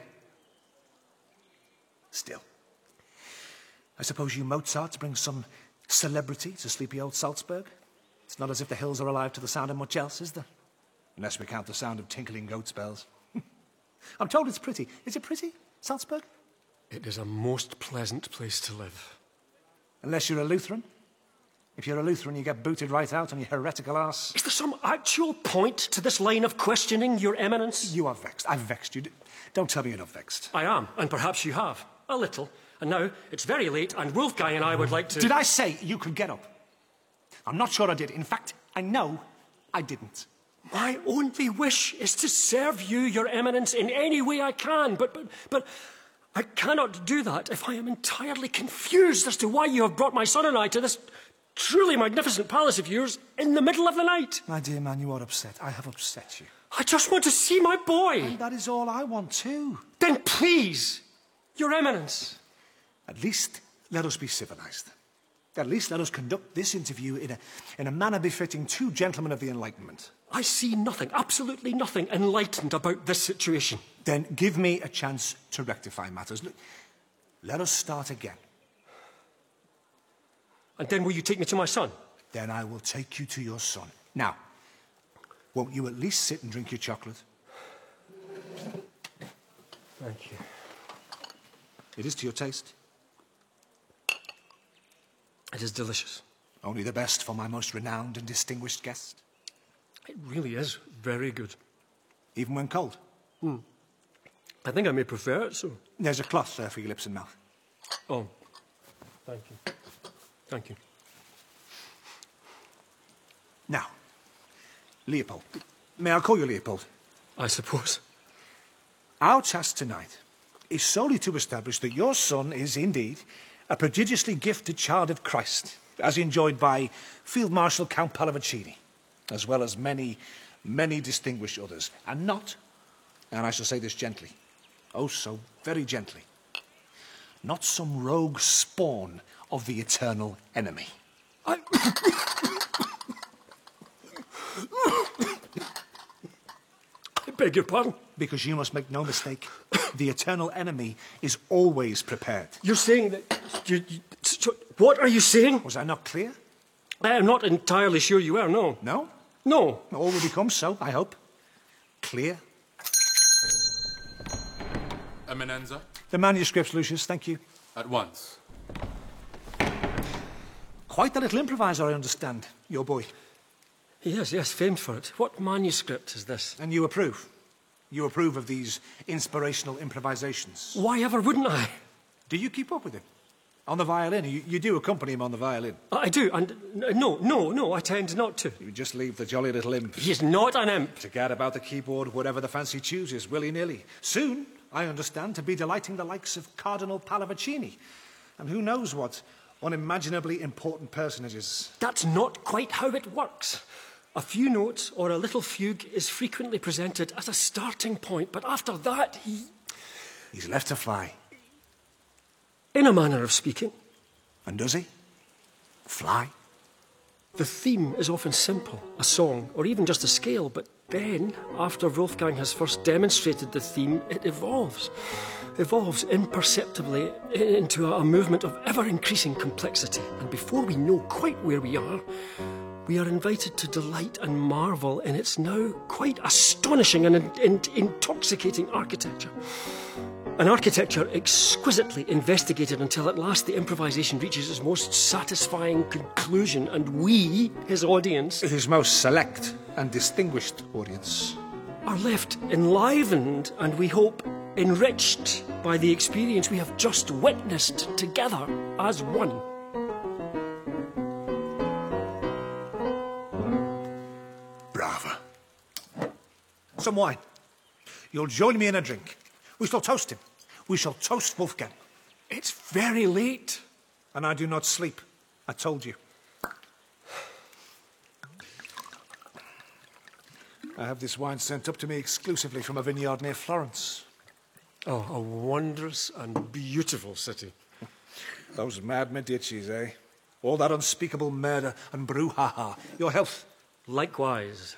Still, I suppose you Mozarts bring some celebrity to sleepy old Salzburg? It's not as if the hills are alive to the sound of much else, is there? Unless we count the sound of tinkling goat's bells. I'm told it's pretty. Is it pretty, Salzburg? It is a most pleasant place to live. Unless you're a Lutheran. If you're a Lutheran, you get booted right out on your heretical arse. Is there some actual point to this line of questioning, Your Eminence? You are vexed. I've vexed you. Don't tell me you're not vexed. I am, and perhaps you have. A little. And now, it's very late, and Wolfgang and I would like to... Did I say you could get up? I'm not sure I did. In fact, I know I didn't. My only wish is to serve you, Your Eminence, in any way I can, but, but, but I cannot do that if I am entirely confused as to why you have brought my son and I to this truly magnificent palace of yours in the middle of the night. My dear man, you are upset. I have upset you. I just want to see my boy. And that is all I want too. Then please, Your Eminence. At least let us be civilized. At least let us conduct this interview in a, in a manner befitting two gentlemen of the Enlightenment. I see nothing, absolutely nothing enlightened about this situation. Then give me a chance to rectify matters. Look, let us start again. And then will you take me to my son? Then I will take you to your son. Now, won't you at least sit and drink your chocolate? Thank you. It is to your taste? It is delicious. Only the best for my most renowned and distinguished guest. It really is very good. Even when cold? Hmm. I think I may prefer it so. There's a cloth there for your lips and mouth. Oh, thank you. Thank you. Now, Leopold. May I call you Leopold? I suppose. Our task tonight is solely to establish that your son is indeed a prodigiously gifted child of Christ, as enjoyed by Field Marshal Count Pallavicini, as well as many, many distinguished others, and not, and I shall say this gently, oh so very gently, not some rogue spawn of the eternal enemy. I... I beg your pardon? Because you must make no mistake, the eternal enemy is always prepared. You're saying that... You, you, so, what are you saying? Was I not clear? I'm not entirely sure you are, no. No? No. All will become so, I hope. Clear? Eminenza? The manuscripts, Lucius, thank you. At once. Quite the little improviser, I understand, your boy. Yes, yes, famed for it. What manuscript is this? And you approve? You approve of these inspirational improvisations? Why ever wouldn't I? Do you keep up with him? On the violin? You, you do accompany him on the violin? I do, and no, no, no, I tend not to. You just leave the jolly little imp. He's not an imp. To gad about the keyboard whatever the fancy chooses, willy-nilly. Soon, I understand, to be delighting the likes of Cardinal Pallavicini. And who knows what unimaginably important personages. That's not quite how it works. A few notes or a little fugue is frequently presented as a starting point, but after that, he... He's left to fly. In a manner of speaking. And does he? Fly? The theme is often simple, a song, or even just a scale, but then, after Wolfgang has first demonstrated the theme, it evolves. Evolves imperceptibly into a movement of ever-increasing complexity. And before we know quite where we are, we are invited to delight and marvel in its now quite astonishing and, and intoxicating architecture. An architecture exquisitely investigated until at last the improvisation reaches its most satisfying conclusion, and we, his audience... His most select and distinguished audience. ...are left enlivened and, we hope, enriched by the experience we have just witnessed together as one. Brava. Some wine. You'll join me in a drink. We shall toast him. We shall toast Wolfgang. It's very late. And I do not sleep. I told you. I have this wine sent up to me exclusively from a vineyard near Florence. Oh, a wondrous and beautiful city. Those mad Medicis, eh? All that unspeakable murder and brouhaha. Your health. Likewise.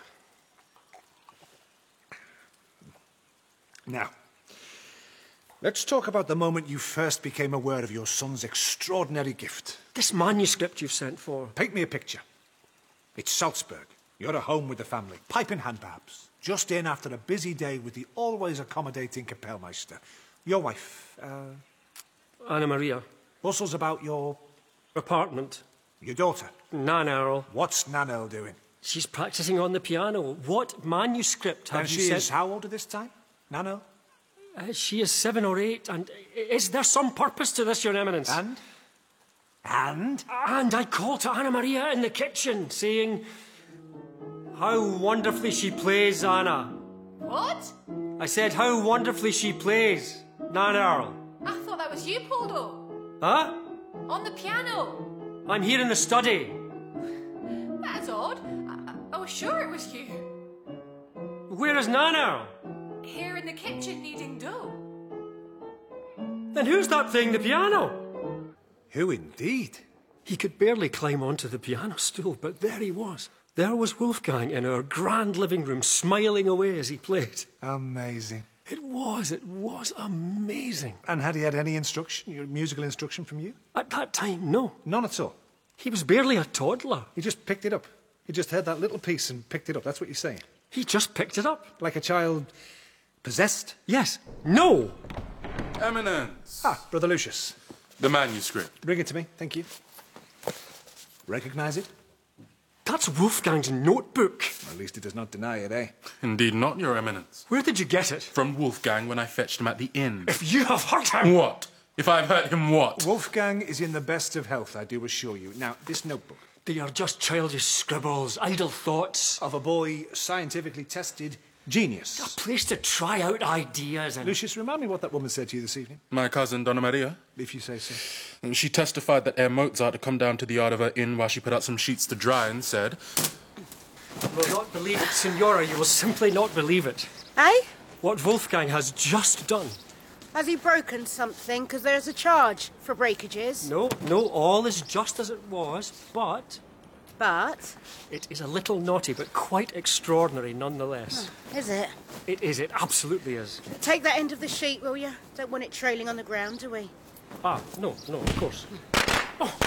Now, let's talk about the moment you first became aware of your son's extraordinary gift. This manuscript you've sent for. Paint me a picture. It's Salzburg. You're at home with the family. Pipe in hand, perhaps. Just in after a busy day with the always accommodating Kapellmeister. Your wife, uh... Anna Maria. Bustles about your... apartment. Your daughter. Nannerl. What's Nannerl doing? She's practicing on the piano. What manuscript have and you she sent? is how old at this time? Nannerl? Uh, she is seven or eight, and is there some purpose to this, Your Eminence? And? And? And I called to Anna Maria in the kitchen, saying, "How wonderfully she plays, Anna." What? I said, "How wonderfully she plays, Nannerl." I thought that was you, Poldo. Huh? On the piano. I'm here in the study. That's odd. I, I was sure it was you. Where is Nannerl? Here in the kitchen kneading dough. Then who's that playing the piano? Who indeed? He could barely climb onto the piano stool, but there he was. There was Wolfgang in our grand living room, smiling away as he played. Amazing. It was, it was amazing. And had he had any instruction, your musical instruction from you? At that time, no. None at all? He was barely a toddler. He just picked it up. He just heard that little piece and picked it up. That's what you're saying? He just picked it up. Like a child possessed? Yes. No! Eminence! Ah, Brother Lucius. The manuscript. Bring it to me, thank you. Recognise it? That's Wolfgang's notebook. At least he does not deny it, eh? Indeed not, Your Eminence. Where did you get it? From Wolfgang when I fetched him at the inn. If you have hurt him... What? If I've hurt him, what? Wolfgang is in the best of health, I do assure you. Now, this notebook. They are just childish scribbles, idle thoughts. Of a boy scientifically tested genius. A place to try out ideas and... Lucius, remind me what that woman said to you this evening. My cousin, Donna Maria. If you say so. She testified that Herr Mozart had come down to the yard of her inn while she put out some sheets to dry and said... You will not believe it, Signora. You will simply not believe it. Eh? What Wolfgang has just done. Has he broken something? Because there's a charge for breakages. No, no, all is just as it was, but... But? It is a little naughty, but quite extraordinary nonetheless. Oh, is it? It is, it absolutely is. Take that end of the sheet, will you? Don't want it trailing on the ground, do we? Ah, no, no, of course. Oh.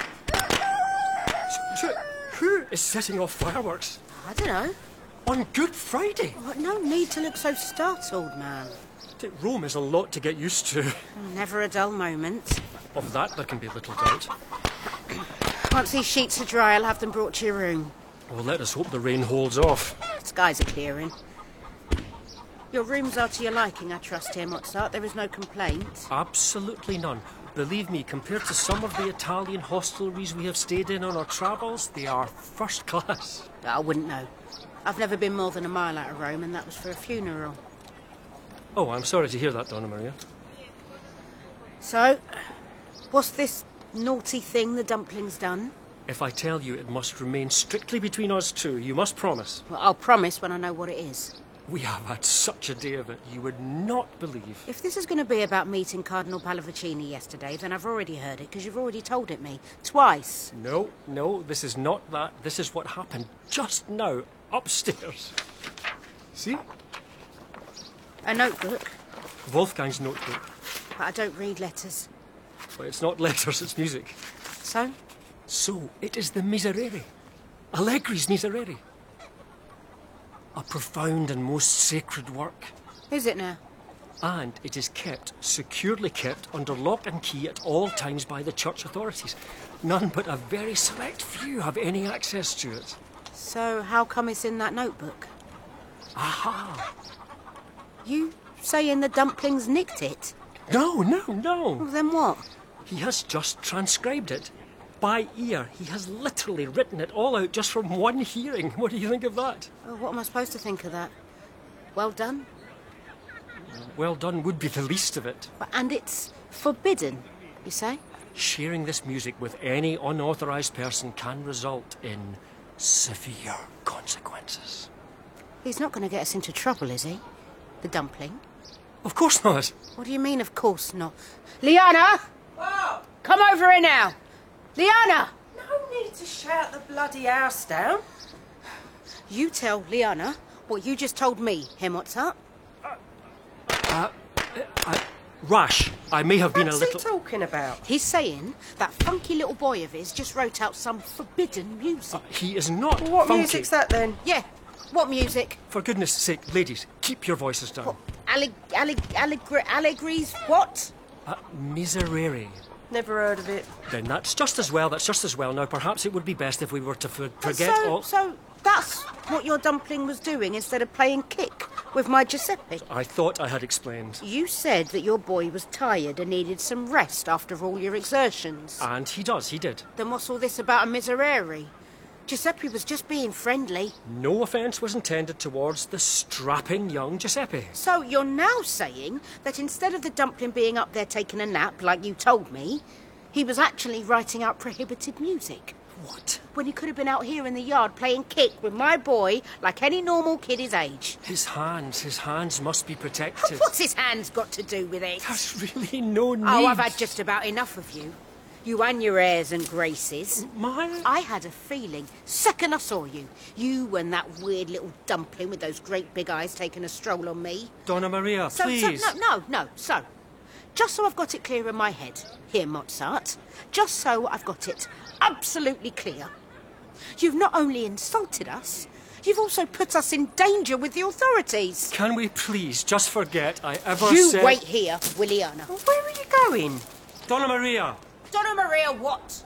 Who is setting off fireworks? I don't know. On Good Friday? Oh, no need to look so startled, man. Rome is a lot to get used to. Never a dull moment. Of that there can be little doubt. Once these sheets are dry, I'll have them brought to your room. Well, let us hope the rain holds off. Skies are clearing. Your rooms are to your liking, I trust, here, Mozart. There is no complaint. Absolutely none. Believe me, compared to some of the Italian hostelries we have stayed in on our travels, they are first class. I wouldn't know. I've never been more than a mile out of Rome, and that was for a funeral. Oh, I'm sorry to hear that, Donna Maria. So, what's this naughty thing the dumpling's done? If I tell you, it must remain strictly between us two. You must promise. Well, I'll promise when I know what it is. We have had such a day of it, you would not believe. If this is going to be about meeting Cardinal Pallavicini yesterday, then I've already heard it, because you've already told it me. Twice. No, no, this is not that. This is what happened just now, upstairs. See? A notebook? Wolfgang's notebook. But I don't read letters. Well, it's not letters, it's music. So? So, it is the Miserere. Allegri's Miserere. A profound and most sacred work. Is it now? And it is kept, securely kept, under lock and key at all times by the church authorities. None but a very select few have any access to it. So, how come it's in that notebook? Aha! You saying the dumplings nicked it? No, no, no. Well, then what? He has just transcribed it. By ear. He has literally written it all out just from one hearing. What do you think of that? Oh, what am I supposed to think of that? Well done? Well done would be the least of it. And it's forbidden, you say? Sharing this music with any unauthorised person can result in severe consequences. He's not going to get us into trouble, is he? The dumpling? Of course not. What do you mean, of course not? Liana! What? Come over here now! Liana! No need to shout the bloody house down. You tell Liana what you just told me, Herr Mozart. Uh, uh, uh, rash. I may have been What's a little... What's he talking about? He's saying that funky little boy of his just wrote out some forbidden music. Uh, he is not well, what funky. music's that then? Yeah. What music? For goodness sake, ladies, keep your voices down. What? Alleg... Alleg... Allegri... Allegri's what? Uh, Miserere. Never heard of it. Then that's just as well, that's just as well. Now, perhaps it would be best if we were to for- forget so, all... So, that's what your dumpling was doing instead of playing kick with my Giuseppe? I thought I had explained. You said that your boy was tired and needed some rest after all your exertions. And he does, he did. Then what's all this about a Miserere? Giuseppe was just being friendly. No offence was intended towards the strapping young Giuseppe. So you're now saying that instead of the dumpling being up there taking a nap, like you told me, he was actually writing out prohibited music? What? When he could have been out here in the yard playing kick with my boy like any normal kid his age. His hands, his hands must be protected. What's his hands got to do with it? There's really no need. Oh, I've had just about enough of you. You and your airs and graces. My... I had a feeling, second I saw you, you and that weird little dumpling with those great big eyes taking a stroll on me. Donna Maria, so, please. So, no, no, no, so, just so I've got it clear in my head, here, Mozart, just so I've got it absolutely clear. You've not only insulted us, you've also put us in danger with the authorities. Can we please just forget I ever you said... You wait here, Williana. Well, where are you going? Donna Maria. Donna Maria what?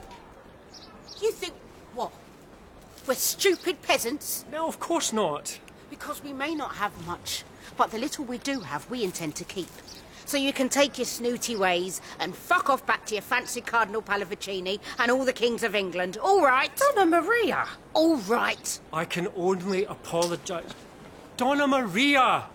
You think, what? We're stupid peasants? No, of course not. Because we may not have much, but the little we do have we intend to keep. So you can take your snooty ways and fuck off back to your fancy Cardinal Pallavicini and all the kings of England, all right? Donna Maria! All right. I can only apologise. Donna Maria!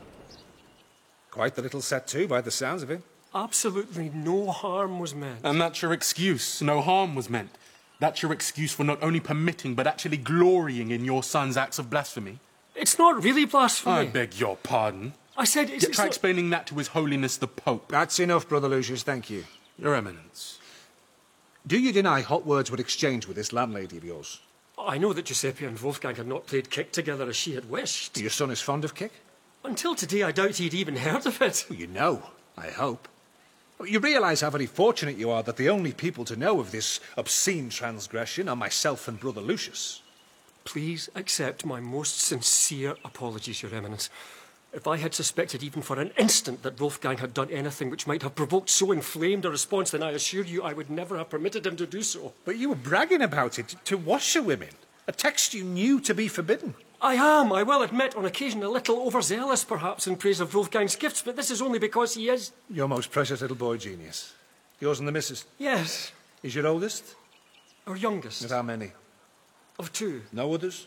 Quite the little set too, by the sounds of it. Absolutely no harm was meant. And that's your excuse. No harm was meant. That's your excuse for not only permitting, but actually glorying in your son's acts of blasphemy. It's not really blasphemy. I beg your pardon. I said it's... Try it's not... explaining that to His Holiness the Pope. That's enough, Brother Lucius, thank you. Your Eminence. Do you deny hot words were exchanged with this landlady of yours? I know that Giuseppe and Wolfgang had not played kick together as she had wished. Your son is fond of kick? Until today, I doubt he'd even heard of it. Well, you know, I hope. You realise how very fortunate you are that the only people to know of this obscene transgression are myself and Brother Lucius. Please accept my most sincere apologies, Your Eminence. If I had suspected even for an instant that Wolfgang had done anything which might have provoked so inflamed a response, then I assure you I would never have permitted him to do so. But you were bragging about it to washerwomen, a text you knew to be forbidden. I am, I will admit, on occasion a little overzealous perhaps in praise of Wolfgang's gifts, but this is only because he is... Your most precious little boy genius. Yours and the missus? Yes. Is your oldest? Our youngest. Of how many? Of two. No others?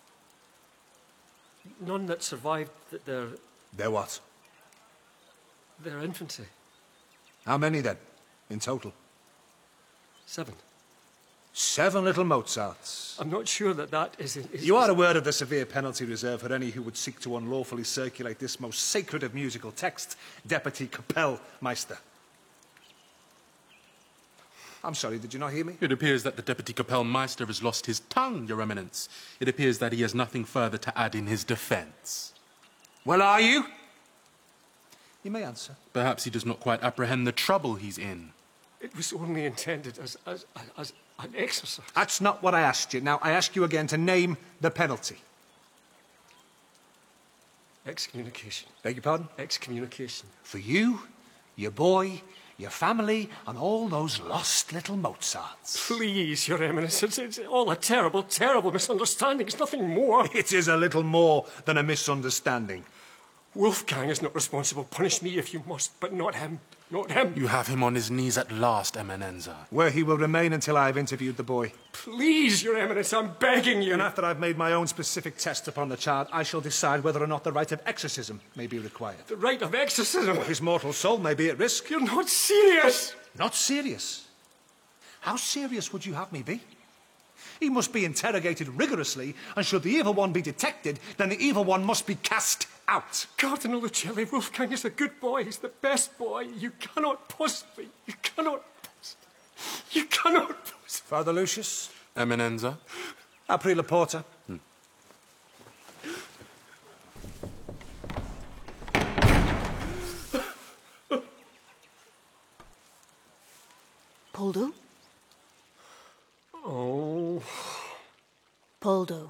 None that survived th their... Their what? Their infancy. How many then, in total? Seven. Seven little Mozarts. I'm not sure that that is... is you are aware of the severe penalty reserved for any who would seek to unlawfully circulate this most sacred of musical texts, Deputy Kapellmeister. I'm sorry, did you not hear me? It appears that the Deputy Kapellmeister has lost his tongue, Your Eminence. It appears that he has nothing further to add in his defence. Well, are you? You may answer. Perhaps he does not quite apprehend the trouble he's in. It was only intended as, as, as an exercise. That's not what I asked you. Now, I ask you again to name the penalty. Excommunication. Beg your pardon? Excommunication. For you, your boy, your family, and all those lost little Mozarts. Please, Your Eminence, it's, it's all a terrible, terrible misunderstanding. It's nothing more. It is a little more than a misunderstanding. Wolfgang is not responsible. Punish me if you must, but not him. Not him. You have him on his knees at last, Eminenza. Where he will remain until I have interviewed the boy. Please, Your Eminence, I'm begging you. And after I've made my own specific test upon the child, I shall decide whether or not the rite of exorcism may be required. The rite of exorcism? His mortal soul may be at risk. You're not serious. Not serious? How serious would you have me be? He must be interrogated rigorously, and should the evil one be detected, then the evil one must be cast out. Cardinal Uccelli, Wolfgang is a good boy. He's the best boy. You cannot possibly, you cannot possibly, you cannot possibly. Father Lucius? Eminenza? Apri la porta. Hmm. Poldo? Oh. Poldo.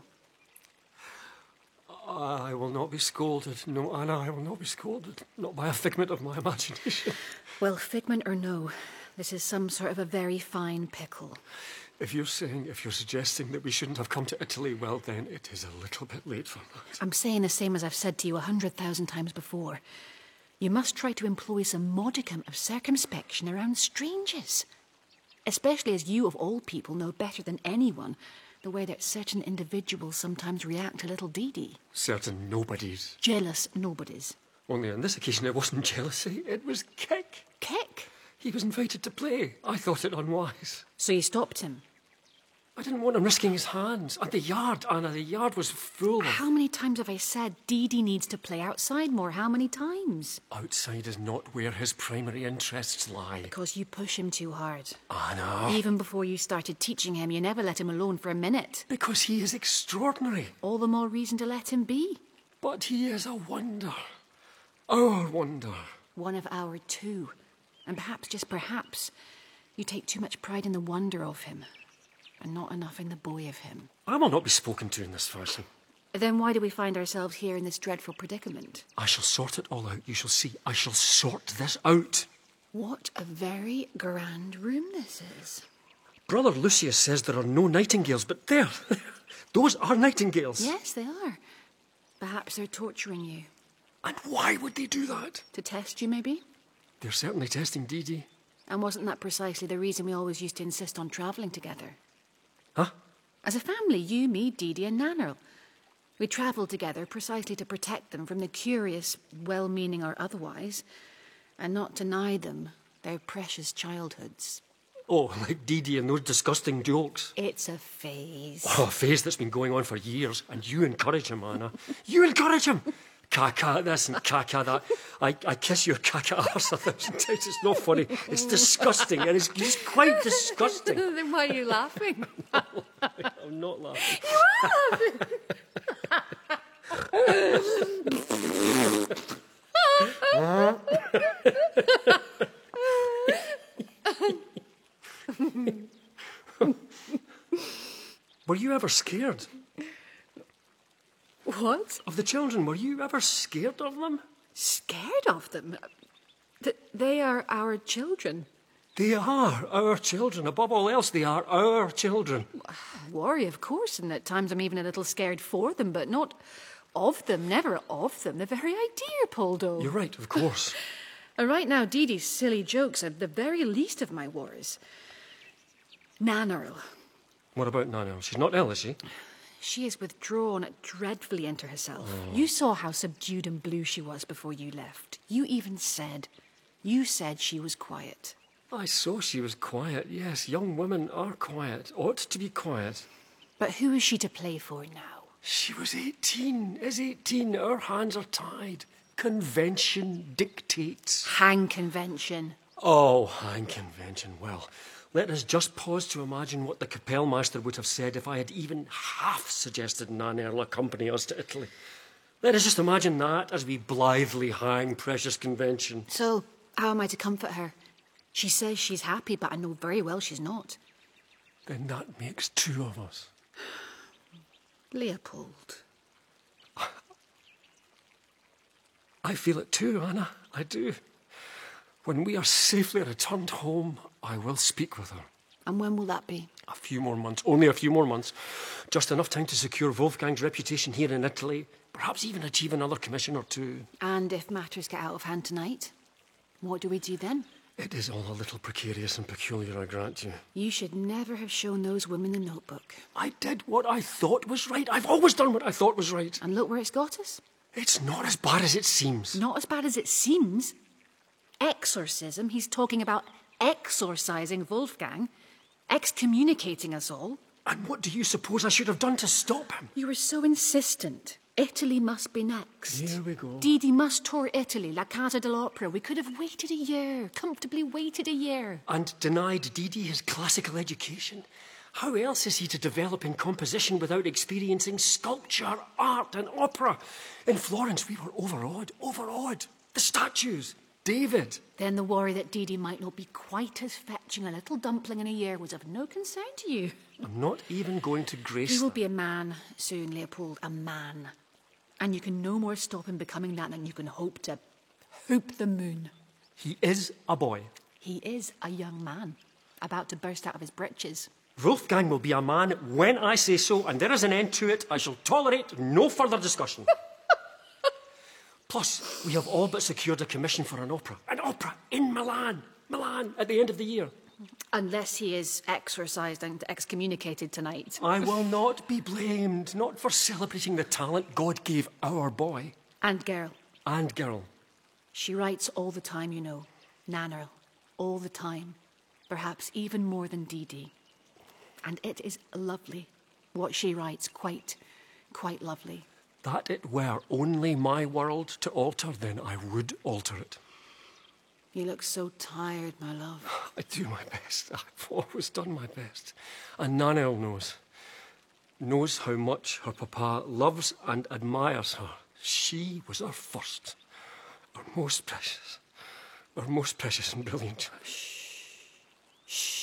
I will not be scolded. No, Anna, I will not be scolded. Not by a figment of my imagination. Well, figment or no, this is some sort of a very fine pickle. If you're saying, if you're suggesting that we shouldn't have come to Italy, well, then it is a little bit late for that. I'm saying the same as I've said to you a hundred thousand times before. You must try to employ some modicum of circumspection around strangers. Especially as you, of all people, know better than anyone the way that certain individuals sometimes react to little Dee-Dee. Certain nobodies. Jealous nobodies. Only on this occasion it wasn't jealousy, it was kick. Kick? He was invited to play. I thought it unwise. So you stopped him? I didn't want him risking his hands. And the yard, Anna, the yard was full of... How many times have I said Dee-Dee needs to play outside more? How many times? Outside is not where his primary interests lie. Because you push him too hard. Anna. Even before you started teaching him, you never let him alone for a minute. Because he is extraordinary. All the more reason to let him be. But he is a wonder. Our wonder. One of our two. And perhaps, just perhaps, you take too much pride in the wonder of him. And not enough in the boy of him. I will not be spoken to in this fashion. Then why do we find ourselves here in this dreadful predicament? I shall sort it all out. You shall see. I shall sort this out. What a very grand room this is. Brother Lucius says there are no nightingales, but there, those are nightingales. Yes, they are. Perhaps they're torturing you. And why would they do that? To test you, maybe? They're certainly testing Dee-Dee. And wasn't that precisely the reason we always used to insist on travelling together? Huh? As a family, you, me, Dee-Dee and Nannerl. We travelled together precisely to protect them from the curious, well-meaning or otherwise, and not deny them their precious childhoods. Oh, like Dee-Dee and those disgusting jokes. It's a phase. Oh, a phase that's been going on for years, and you encourage him, Anna. You encourage him! Caca, this and caca that. I, I kiss your caca arse a thousand times. It's not funny. It's disgusting. And it's just quite disgusting. Then why are you laughing? I'm not laughing. You are Were you ever scared? What? Of the children? Were you ever scared of them? Scared of them? Th- they are our children. They are our children. Above all else, they are our children. Worry, of course, and at times I'm even a little scared for them, but not of them, never of them. The very idea, Poldo. You're right, of course. And right now, Dee Dee's silly jokes are the very least of my worries. Nannerl. What about Nana? She's not ill, is she? She is withdrawn dreadfully into herself. Oh. You saw how subdued and blue she was before you left. You even said, you said she was quiet. I saw she was quiet, yes. Young women are quiet, ought to be quiet. But who is she to play for now? She was eighteen, is eighteen. Our hands are tied. Convention dictates. Hang convention. Oh, hang convention. Well, let us just pause to imagine what the Kapellmeister would have said if I had even half suggested Nannerl accompany us to Italy. Let us just imagine that as we blithely hang precious convention. So, how am I to comfort her? She says she's happy, but I know very well she's not. Then that makes two of us. Leopold. I feel it too, Anna. I do. When we are safely returned home, I will speak with her. And when will that be? A few more months. Only a few more months. Just enough time to secure Wolfgang's reputation here in Italy. Perhaps even achieve another commission or two. And if matters get out of hand tonight, what do we do then? It is all a little precarious and peculiar, I grant you. You should never have shown those women the notebook. I did what I thought was right. I've always done what I thought was right. And look where it's got us. It's not as bad as it seems. Not as bad as it seems. Exorcism. He's talking about exorcising Wolfgang, excommunicating us all. And what do you suppose I should have done to stop him? You were so insistent. Italy must be next. Here we go. Dee Dee must tour Italy, La Casa dell'Opera. We could have waited a year, comfortably waited a year. And denied Dee Dee his classical education. How else is he to develop in composition without experiencing sculpture, art and opera? In Florence, we were overawed, overawed. The statues, David. Then the worry that Dee Dee might not be quite as fetching a little dumpling in a year was of no concern to you. I'm not even going to grace He will them. be a man soon, Leopold, a man. And you can no more stop him becoming that than you can hope to hoop the moon. He is a boy. He is a young man, about to burst out of his breeches. Wolfgang will be a man when I say so, and there is an end to it. I shall tolerate no further discussion. Plus, we have all but secured a commission for an opera. An opera in Milan. Milan at the end of the year. Unless he is exorcised and excommunicated tonight. I will not be blamed, not for celebrating the talent God gave our boy. And girl. And girl. She writes all the time, you know. Nannerl. All the time. Perhaps even more than Dee Dee. And it is lovely. What she writes, quite, quite lovely. That it were only my world to alter, then I would alter it. You look so tired, my love. I do my best. I've always done my best. And Nannerl knows. Knows how much her papa loves and admires her. She was our first, our most precious, our most precious and brilliant child. Shh. Shh.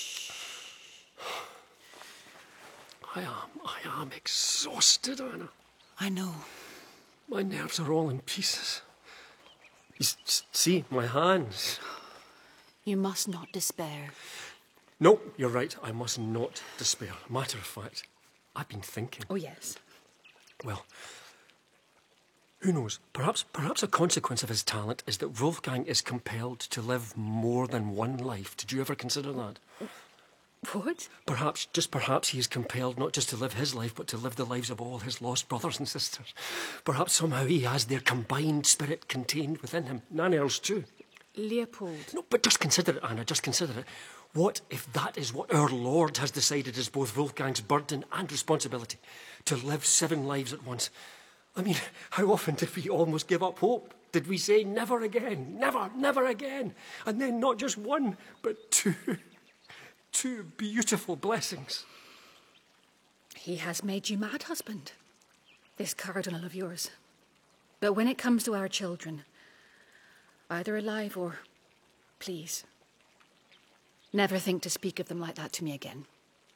I am, I am exhausted, Anna. I know. My nerves are all in pieces. You see, my hands. You must not despair. No, you're right. I must not despair. Matter of fact, I've been thinking. Oh, yes. Well, who knows? Perhaps, perhaps a consequence of his talent is that Wolfgang is compelled to live more than one life. Did you ever consider that? What? Perhaps, just perhaps, he is compelled not just to live his life, but to live the lives of all his lost brothers and sisters. Perhaps somehow he has their combined spirit contained within him. Nannerl's too. Leopold. No, but just consider it, Anna, just consider it. What if that is what our Lord has decided is both Wolfgang's burden and responsibility? To live seven lives at once. I mean, how often did we almost give up hope? Did we say never again, never, never again? And then not just one, but two, two beautiful blessings. He has made you mad, husband, this cardinal of yours. But when it comes to our children, either alive or, please, never think to speak of them like that to me again.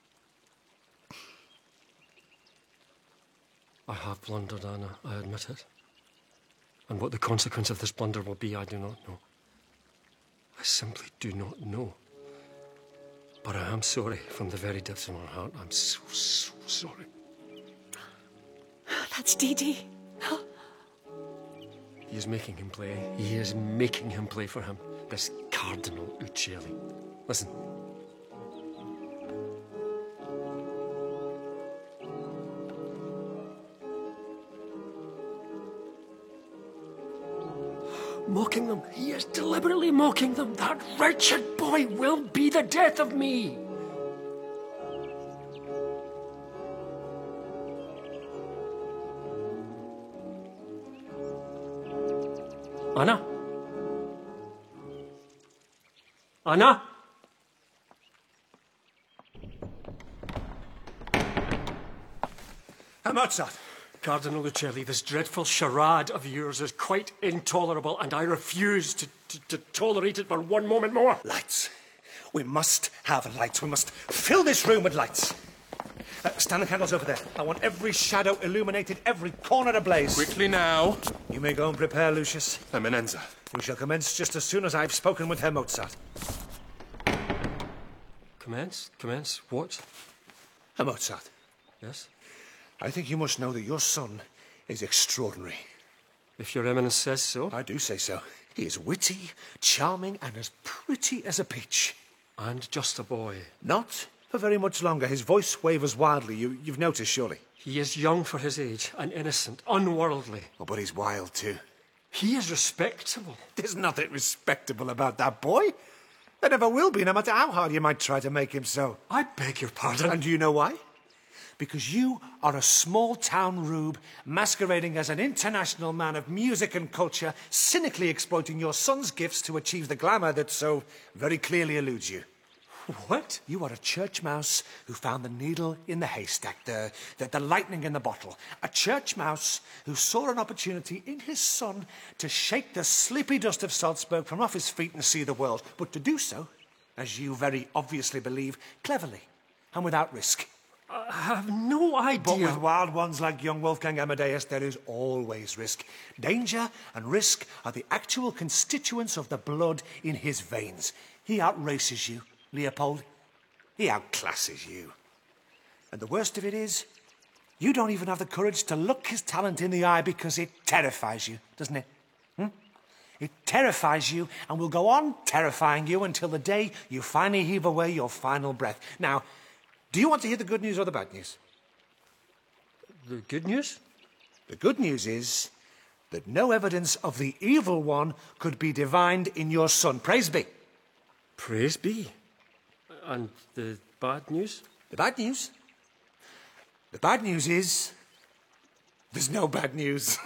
I have blundered, Anna, I admit it. And what the consequence of this blunder will be, I do not know. I simply do not know. But I am sorry from the very depths of my heart. I'm so, so sorry. That's Dee Dee. He is making him play. He is making him play for him. This Cardinal Uccelli. Listen. Mocking them. He is deliberately mocking them. That wretched boy will be the death of me. Anna? Anna? Mozart. Cardinal Uccelli, this dreadful charade of yours is quite intolerable, and I refuse to, to, to tolerate it for one moment more. Lights. We must have lights. We must fill this room with lights. Uh, stand the candles over there. I want every shadow illuminated, every corner ablaze. Quickly now. You may go and prepare, Lucius. Eminenza. We shall commence just as soon as I've spoken with Herr Mozart. Commence? Commence? What? Herr Mozart. Yes? I think you must know that your son is extraordinary. If your eminence says so. I do say so. He is witty, charming, and as pretty as a peach. And just a boy. Not for very much longer. His voice wavers wildly. You, you've noticed, surely. He is young for his age, and innocent, unworldly. Oh, but he's wild, too. He is respectable. There's nothing respectable about that boy. There never will be, no matter how hard you might try to make him so. I beg your pardon. And do you know why? Because you are a small-town rube masquerading as an international man of music and culture, cynically exploiting your son's gifts to achieve the glamour that so very clearly eludes you. What? You are a church mouse who found the needle in the haystack, the, the, the lightning in the bottle. A church mouse who saw an opportunity in his son to shake the sleepy dust of Salzburg from off his feet and see the world, but to do so, as you very obviously believe, cleverly and without risk. I have no idea. But with wild ones like young Wolfgang Amadeus, there is always risk. Danger and risk are the actual constituents of the blood in his veins. He outraces you, Leopold. He outclasses you. And the worst of it is, you don't even have the courage to look his talent in the eye because it terrifies you, doesn't it? Hmm? It terrifies you and will go on terrifying you until the day you finally heave away your final breath. Now, do you want to hear the good news or the bad news? The good news? The good news is that no evidence of the evil one could be divined in your son. Praise be. Praise be. And the bad news? The bad news? The bad news is there's no bad news.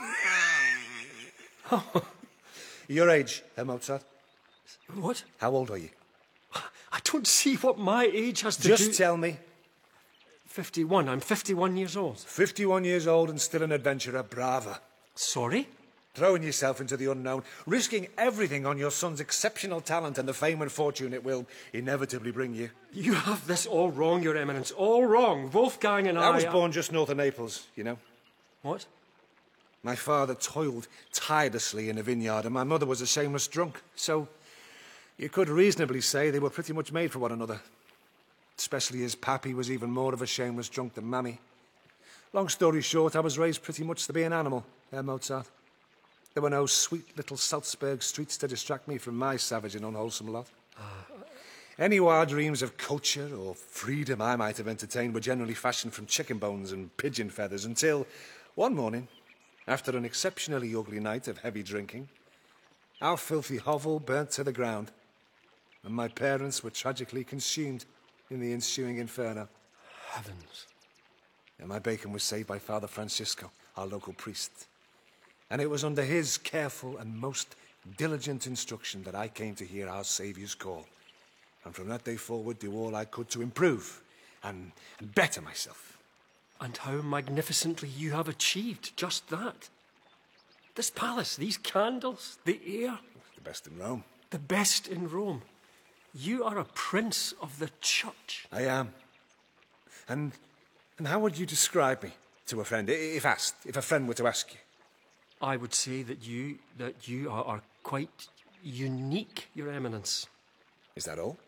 Your age, Herr Mozart? What? How old are you? I don't see what my age has to Just do... Just tell me. fifty-one. I'm fifty-one years old. fifty-one years old and still an adventurer. Brava. Sorry? Throwing yourself into the unknown, risking everything on your son's exceptional talent and the fame and fortune it will inevitably bring you. You have this all wrong, Your Eminence. All wrong. Wolfgang and I... I was born just north of Naples, you know. What? My father toiled tirelessly in a vineyard and my mother was a shameless drunk. So you could reasonably say they were pretty much made for one another. Especially as Pappy was even more of a shameless drunk than Mammy. Long story short, I was raised pretty much to be an animal, Herr Mozart. There were no sweet little Salzburg streets to distract me from my savage and unwholesome lot. Uh, Any wild dreams of culture or freedom I might have entertained were generally fashioned from chicken bones and pigeon feathers until one morning, after an exceptionally ugly night of heavy drinking, our filthy hovel burnt to the ground, and my parents were tragically consumed in the ensuing inferno. Heavens. And my bacon was saved by Father Francisco, our local priest. And it was under his careful and most diligent instruction that I came to hear our Saviour's call. And from that day forward, do all I could to improve and, and better myself. And how magnificently you have achieved just that. This palace, these candles, the air. The best in Rome. The best in Rome. You are a prince of the church. I am. And, and how would you describe me to a friend, if asked, if a friend were to ask you? I would say that you, that you are, are quite unique, Your Eminence. Is that all?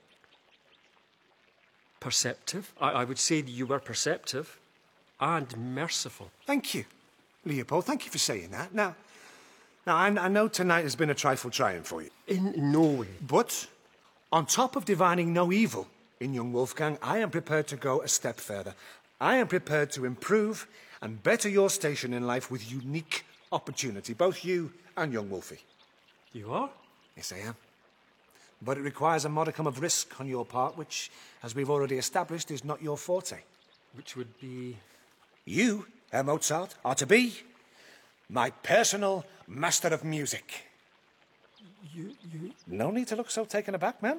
Perceptive. I, I would say that you were perceptive and merciful. Thank you, Leopold. Thank you for saying that. Now, now I, I know tonight has been a trifle trying for you. In no way. But on top of divining no evil in young Wolfgang, I am prepared to go a step further. I am prepared to improve and better your station in life with unique opportunity, both you and young Wolfie. You are? Yes, I am. But it requires a modicum of risk on your part, which, as we've already established, is not your forte. Which would be? You, Herr Mozart, are to be my personal master of music. You, you... No need to look so taken aback, man.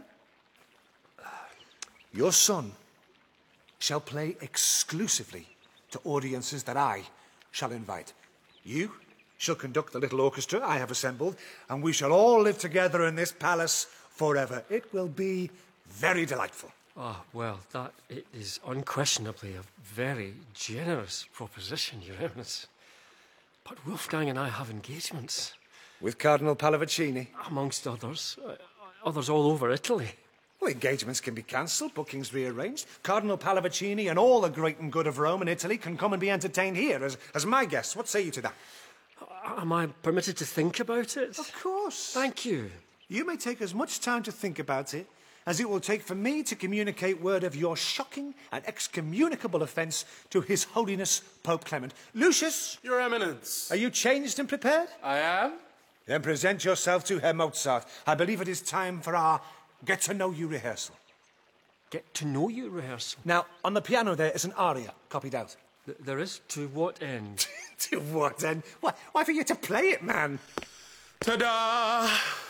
Your son shall play exclusively to audiences that I shall invite. You shall conduct the little orchestra I have assembled, and we shall all live together in this palace forever. It will be very delightful. Ah, well, that it is unquestionably a very generous proposition, Your Eminence. But Wolfgang and I have engagements. With Cardinal Pallavicini? Amongst others. Uh, others all over Italy. Well, engagements can be cancelled, bookings rearranged. Cardinal Pallavicini and all the great and good of Rome and Italy can come and be entertained here as, as my guests. What say you to that? Am I permitted to think about it? Of course. Thank you. You may take as much time to think about it as it will take for me to communicate word of your shocking and excommunicable offence to His Holiness Pope Clement. Lucius! Your Eminence! Are you changed and prepared? I am. Then present yourself to Herr Mozart. I believe it is time for our get-to-know-you rehearsal. Get-to-know-you rehearsal? Now, on the piano there is an aria copied out. Th there is? To what end? To what end? Why, why for you to play it, man? Ta-da!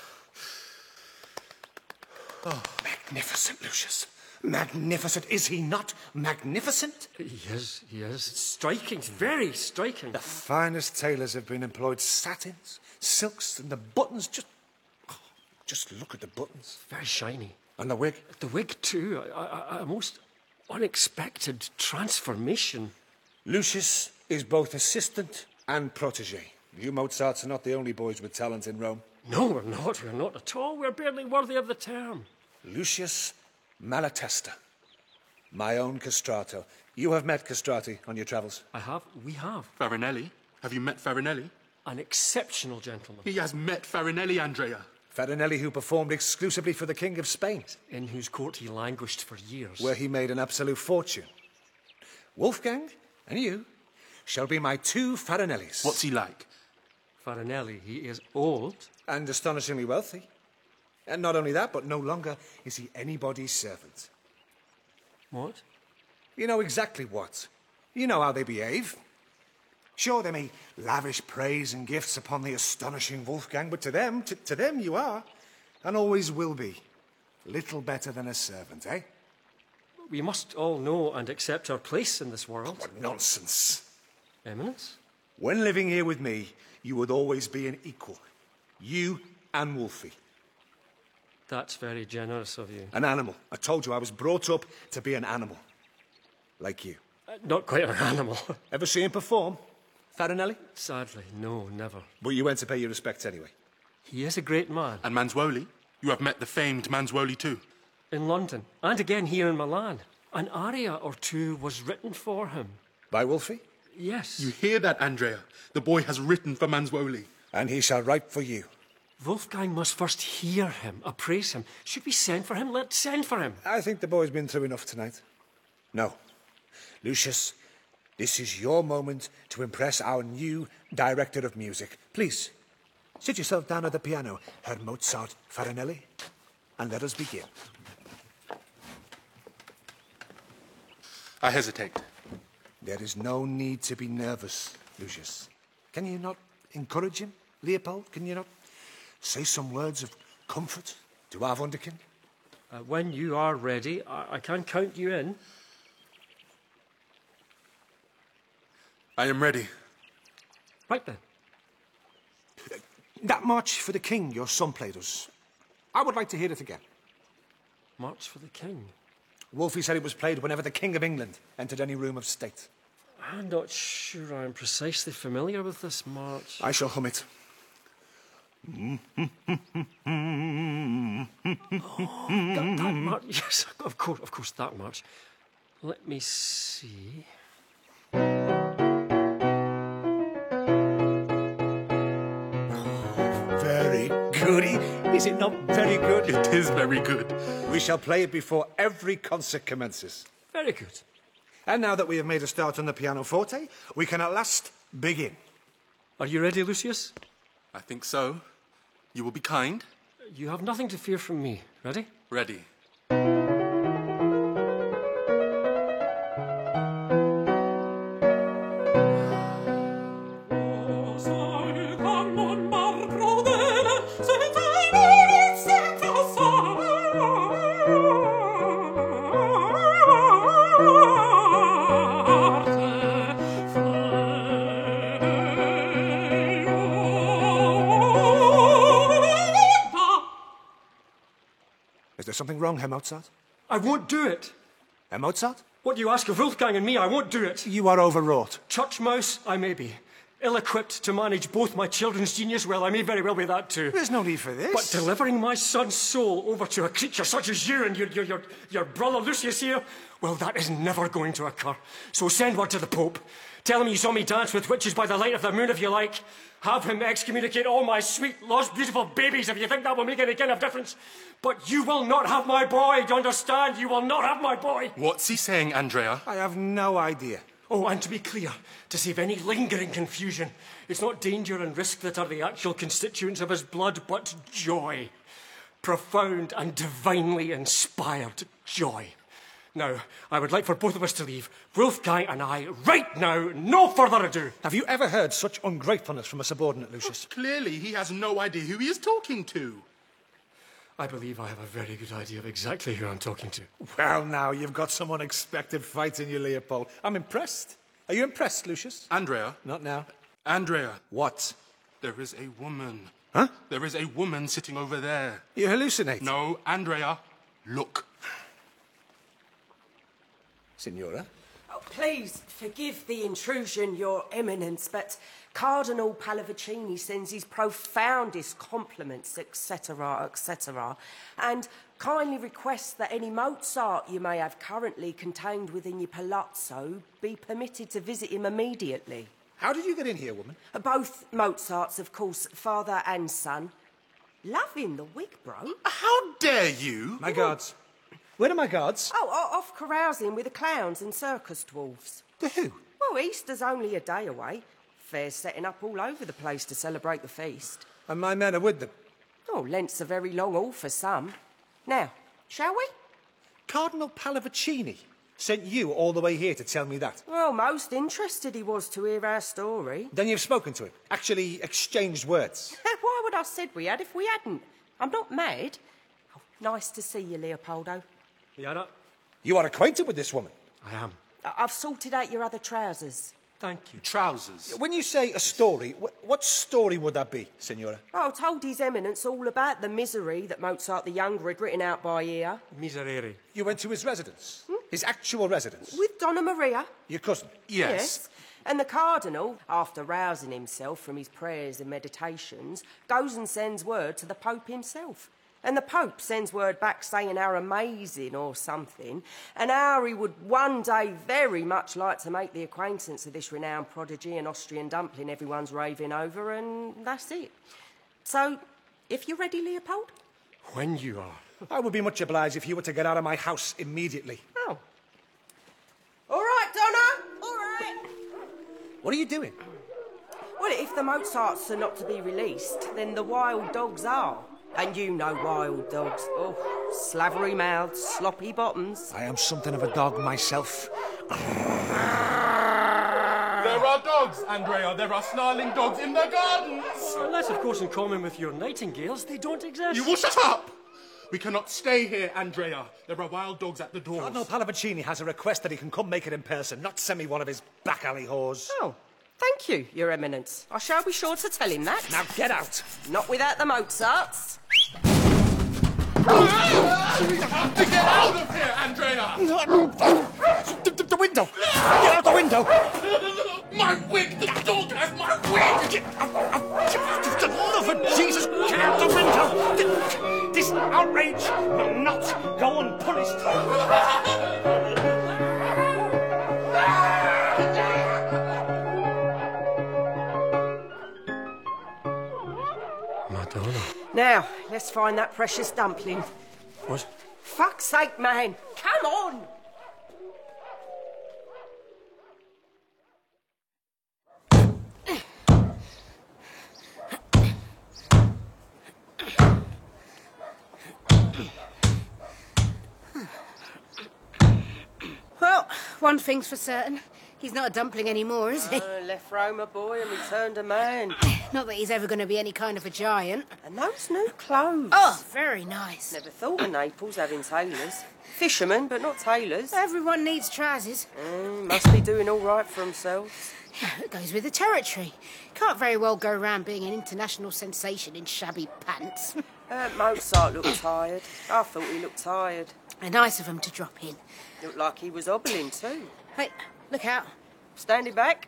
Oh, magnificent, Lucius. Magnificent. Is he not magnificent? He is, he is. Striking, very striking. The finest tailors have been employed. Satins, silks, and the buttons. Just, oh, just look at the buttons. Very shiny. And the wig. The wig, too. A, a, a most unexpected transformation. Lucius is both assistant and protege. You Mozarts are not the only boys with talent in Rome. No, we're not. We're not at all. We're barely worthy of the term. Lucius Malatesta, my own castrato. You have met Castrati on your travels? I have. We have. Farinelli? Have you met Farinelli? An exceptional gentleman. He has met Farinelli, Andrea. Farinelli, who performed exclusively for the King of Spain. In whose court he languished for years. Where he made an absolute fortune. Wolfgang and you shall be my two Farinellis. What's he like? Farinelli, he is old. And astonishingly wealthy. And not only that, but no longer is he anybody's servant. What? You know exactly what. You know how they behave. Sure, they may lavish praise and gifts upon the astonishing Wolfgang, but to them, to, to them you are, and always will be, little better than a servant, eh? We must all know and accept our place in this world. What nonsense. Eminence? When living here with me, you would always be an equal. You and Wolfie. That's very generous of you. An animal. I told you I was brought up to be an animal. Like you. Uh, not quite an animal. Ever see him perform? Farinelli? Sadly, no, never. But you went to pay your respects anyway. He is a great man. And Manzuoli? You have met the famed Manzuoli too? In London, and again here in Milan. An aria or two was written for him. By Wolfie? Yes. You hear that, Andrea? The boy has written for Manzuoli. And he shall write for you. Wolfgang must first hear him, appraise him. Should we send for him? Let's send for him. I think the boy's been through enough tonight. No. Lucius, this is your moment to impress our new director of music. Please, sit yourself down at the piano, Herr Mozart Farinelli, and let us begin. I hesitate. There is no need to be nervous, Lucius. Can you not encourage him, Leopold? Can you not say some words of comfort to our Wunderkind? Uh, when you are ready, I, I can count you in. I am ready. Right then. That march for the king your son played us, I would like to hear it again. March for the king? Wolfie said it was played whenever the King of England entered any room of state. I'm not sure I'm precisely familiar with this march. I shall hum it. Oh, that, that march, yes, of course, of course, that march. Let me see. Very goody. Is it not very good? It is very good. We shall play it before every concert commences. Very good. And now that we have made a start on the pianoforte, we can at last begin. Are you ready, Lucius? I think so. You will be kind? You have nothing to fear from me. Ready? Ready. Is there something wrong, Herr Mozart? I won't do it. Herr Mozart? What you ask of Wolfgang and me, I won't do it. You are overwrought. Church mouse, I may be. Ill-equipped to manage both my children's genius, well, I may very well be that too. There's no need for this. But delivering my son's soul over to a creature such as you and your, your, your, your brother Lucius here, well, that is never going to occur. So send word to the Pope. Tell him you saw me dance with witches by the light of the moon, if you like. Have him excommunicate all my sweet, lost, beautiful babies if you think that will make any kind of difference. But you will not have my boy, do you understand? You will not have my boy. What's he saying, Andrea? I have no idea. Oh, and to be clear, to save any lingering confusion, it's not danger and risk that are the actual constituents of his blood, but joy. Profound and divinely inspired joy. Now, I would like for both of us to leave, Wolfgang and I, right now, no further ado. Have you ever heard such ungratefulness from a subordinate, Lucius? Well, clearly, he has no idea who he is talking to. I believe I have a very good idea of exactly who I'm talking to. Well, now, you've got some unexpected fight in you, Leopold. I'm impressed. Are you impressed, Lucius? Andrea. Not now. Andrea. What? There is a woman. Huh? There is a woman sitting over there. You hallucinate. No, Andrea, look. Signora? Oh, please forgive the intrusion, Your Eminence, but Cardinal Pallavicini sends his profoundest compliments, et cetera, et cetera, and kindly requests that any Mozart you may have currently contained within your palazzo be permitted to visit him immediately. How did you get in here, woman? Both Mozarts, of course, father and son. Loving the wig, bro. How dare you? My guards. Where are my guards? Oh, off carousing with the clowns and circus dwarfs. The who? Well, Easter's only a day away. Fair's setting up all over the place to celebrate the feast. And my men are with them. Oh, Lent's a very long haul for some. Now, shall we? Cardinal Pallavicini sent you all the way here to tell me that. Well, most interested he was to hear our story. Then you've spoken to him, actually exchanged words. Why would I have said we had if we hadn't? I'm not mad. Oh, nice to see you, Leopoldo. Liana? You are acquainted with this woman? I am. I- I've sorted out your other trousers. Thank you. Trousers. When you say a story, wh- what story would that be, Signora? I told His Eminence all about the misery that Mozart the Younger had written out by ear. Miserere. You went to his residence? Hmm? His actual residence? With Donna Maria. Your cousin? Yes. Yes. And the Cardinal, after rousing himself from his prayers and meditations, goes and sends word to the Pope himself. And the Pope sends word back saying how amazing or something, and how he would one day very much like to make the acquaintance of this renowned prodigy and Austrian dumpling everyone's raving over, and that's it. So, if you're ready, Leopold? When you are. I would be much obliged if you were to get out of my house immediately. Oh. All right, Donna. All right. What are you doing? Well, if the Mozarts are not to be released, then the wild dogs are. And you know wild dogs. Oh, slavery mouths, sloppy bottoms. I am something of a dog myself. There are dogs, Andrea. There are snarling dogs in the gardens. Unless, of course, in common with your nightingales, they don't exist. You will shut up! We cannot stay here, Andrea. There are wild dogs at the doors. Cardinal Pallavicini has a request that he can come make it in person, not send me one of his back alley whores. Oh, thank you, Your Eminence. I shall be sure to tell him that. Now get out! Not without the Mozarts. We have to get out of here, Andrea! The, the, the window! Get out the window! My wig! The dog has my wig! For the love of Jesus, get out the window! This outrage will not go unpunished. Madonna. Now, let's find that precious dumpling. What? Fuck's sake, man! Come on! Well, one thing's for certain. He's not a dumpling anymore, is he? Uh, left Roma boy and returned a man. Not that he's ever going to be any kind of a giant. And those new clothes. Oh, very nice. Never thought of Naples having tailors. Fishermen, but not tailors. Everyone needs trousers. Mm, must be doing all right for themselves. It goes with the territory. Can't very well go around being an international sensation in shabby pants. Uh, Mozart looked tired. I thought he looked tired. And nice of him to drop in. Looked like he was hobbling too. Hey, look out. Standing back.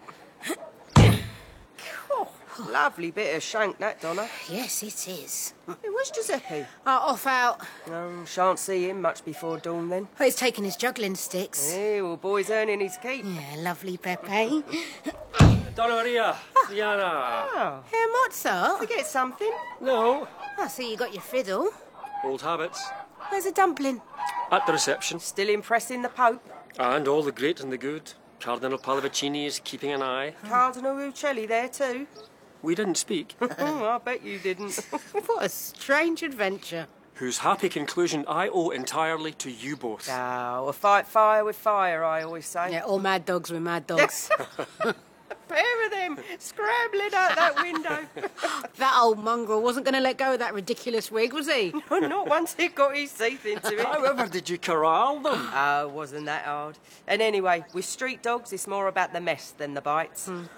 Oh, lovely bit of shank, that, Donna. Yes, it is. Who was Giuseppe? Oh, off out. Um, shan't see him much before dawn, then. Oh, he's taking his juggling sticks. Yeah, well, boy's earning his keep. Yeah, lovely Pepe. Donna Maria. Diana. Oh, Herr Mozart? forget something. No. I see you got your fiddle. Old habits. Where's a dumpling? At the reception. Still impressing the Pope. And all the great and the good. Cardinal Pallavicini is keeping an eye. Cardinal Uccelli there too. We didn't speak. I bet you didn't. What a strange adventure. Whose happy conclusion I owe entirely to you both. Oh, a fight fire with fire, I always say. Yeah, all mad dogs with mad dogs. A pair of them scrambling out that window. That old mongrel wasn't going to let go of that ridiculous wig, was he? Not once he got his teeth into it. However did you corral them? Oh, wasn't that hard. And anyway, with street dogs, it's more about the mess than the bites. Mm.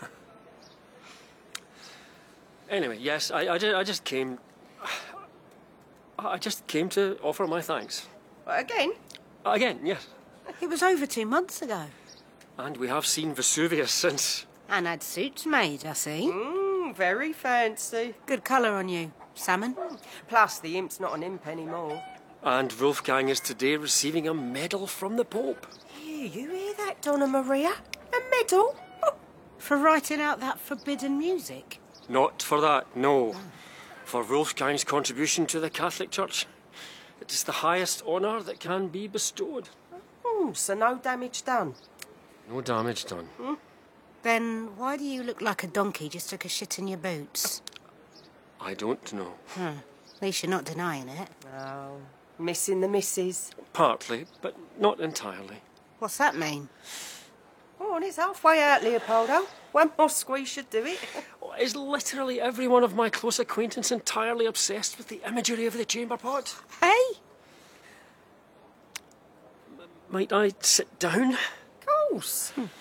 Anyway, yes, I, I, just, I just came... I just came to offer my thanks. Again? Again, yes. It was over two months ago. And we have seen Vesuvius since. And had suits made, I see. Mmm, very fancy. Good colour on you. Salmon. Plus, the imp's not an imp anymore. And Wolfgang is today receiving a medal from the Pope. You, you hear that, Donna Maria? A medal? Oh. For writing out that forbidden music? Not for that, no. For Wolfgang's contribution to the Catholic Church. It is the highest honour that can be bestowed. Hmm, so no damage done? No damage done. Hmm? Then why do you look like a donkey just took a shit in your boots? I don't know. Hmm. At least you're not denying it. Oh, missing the missus. Partly, but not entirely. What's that mean? Oh, and it's halfway out, Leopoldo. One more squeeze should do it. Is literally every one of my close acquaintance entirely obsessed with the imagery of the chamber pot? Hey? Might I sit down? Of course. Hmm.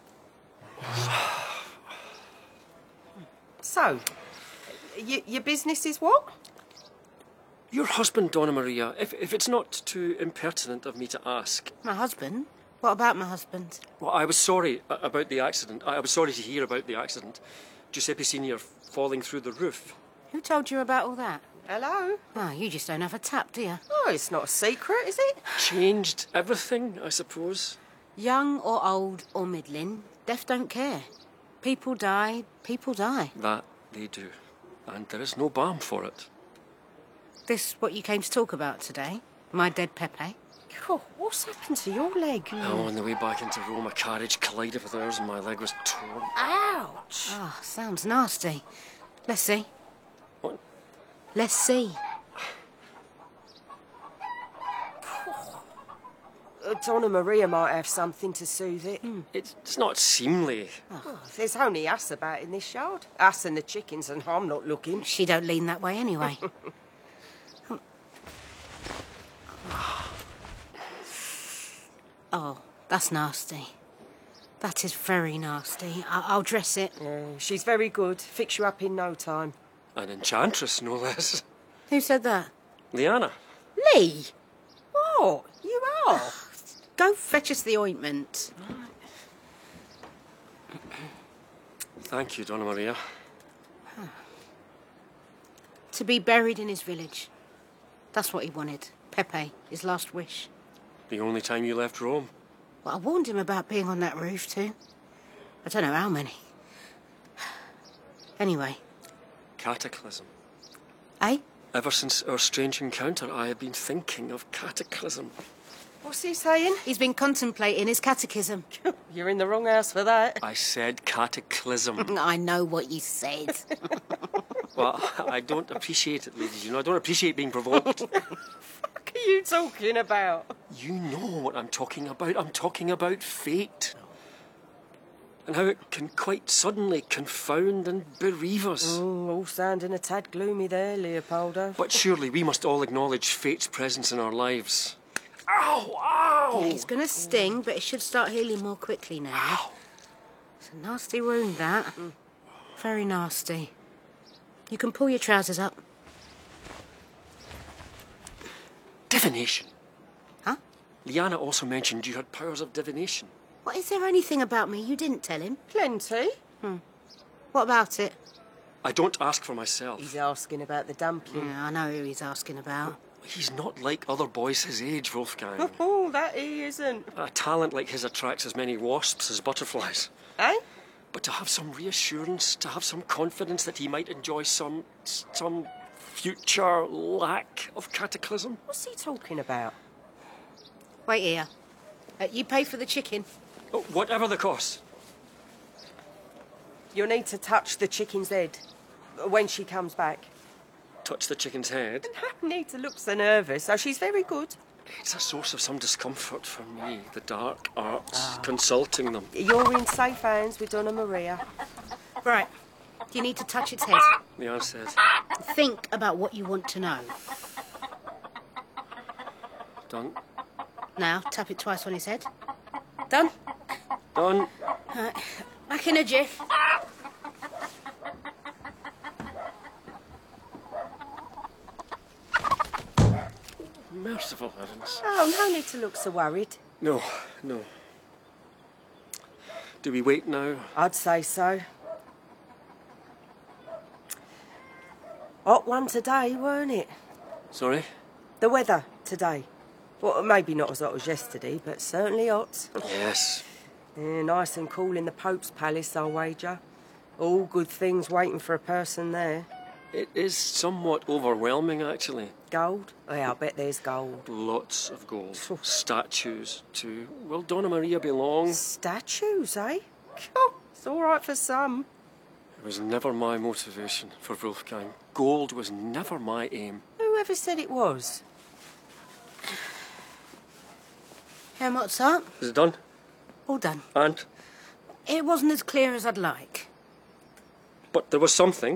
So, y your business is what? Your husband, Donna Maria, if, if it's not too impertinent of me to ask. My husband? What about my husband? Well, I was sorry about the accident. I was sorry to hear about the accident. Giuseppe Senior falling through the roof. Who told you about all that? Hello? Oh, you just don't have a tap, do you? Oh, it's not a secret, is it? Changed everything, I suppose. Young or old or middling, deaf don't care. People die, people die. That they do. And there is no balm for it. This what you came to talk about today? My dead Pepe? Oh, what's happened to your leg? Oh, on the way back into Rome, a carriage collided with ours and my leg was torn. Ouch! Oh, sounds nasty. Let's see. What? Let's see. Uh, Donna Maria might have something to soothe it. Mm. It's, it's not seemly. Oh, there's only us about in this yard. Us and the chickens, and I'm not looking. She don't lean that way anyway. Oh, that's nasty. That is very nasty. I I'll dress it. Yeah, she's very good. Fix you up in no time. An enchantress, no less. Who said that? Liana. Lee? What? You are? Go fetch us the ointment. Thank you, Donna Maria. To be buried in his village. That's what he wanted. Pepe, his last wish. The only time you left Rome. Well, I warned him about being on that roof, too. I don't know how many. Anyway. Cataclysm. Eh? Ever since our strange encounter, I have been thinking of cataclysm. What's he saying? He's been contemplating his catechism. You're in the wrong house for that. I said cataclysm. I know what you said. Well, I don't appreciate it, ladies. You know, I don't appreciate being provoked. What are you talking about? You know what I'm talking about. I'm talking about fate. And how it can quite suddenly confound and bereave us. Oh, all sounding a tad gloomy there, Leopoldo. But surely we must all acknowledge fate's presence in our lives. Ow! Ow! Yeah, it's going to sting, but it should start healing more quickly now. Ow! It's a nasty wound, that. Mm. Very nasty. You can pull your trousers up. Divination. Huh? Liana also mentioned you had powers of divination. What, is there anything about me you didn't tell him? Plenty. Hmm. What about it? I don't ask for myself. He's asking about the dumpling. Yeah, I know who he's asking about. He's not like other boys his age, Wolfgang. Oh, that he isn't. A talent like his attracts as many wasps as butterflies. Eh? But to have some reassurance, to have some confidence that he might enjoy some... some future lack of cataclysm. What's he talking about? Wait here. Uh, you pay for the chicken. Oh, whatever the cost. You'll need to touch the chicken's head when she comes back. Touch the chicken's head? No need to look so nervous. Oh, she's very good. It's a source of some discomfort for me, the dark arts, oh. consulting them. You're in safe hands with Donna Maria. Right. You need to touch its head. Liana said. Think about what you want to know. Done. Now, tap it twice on his head. Done? Done. Right. Back in a jiff. Merciful heavens. Oh, no need to look so worried. No, no. Do we wait now? I'd say so. Hot one today, weren't it? Sorry? The weather today. Well, maybe not as hot as yesterday, but certainly hot. Yes. Yeah, nice and cool in the Pope's palace, I'll wager. All good things waiting for a person there. It is somewhat overwhelming, actually. Gold? Oh, yeah, I bet there's gold. Lots of gold. Statues, too. Will Donna Maria belong? Statues, eh? Oh, it's all right for some. It was never my motivation for Wolfgang. Gold was never my aim. Whoever said it was? Herr Mozart? Is it done? All done. And? It wasn't as clear as I'd like. But there was something.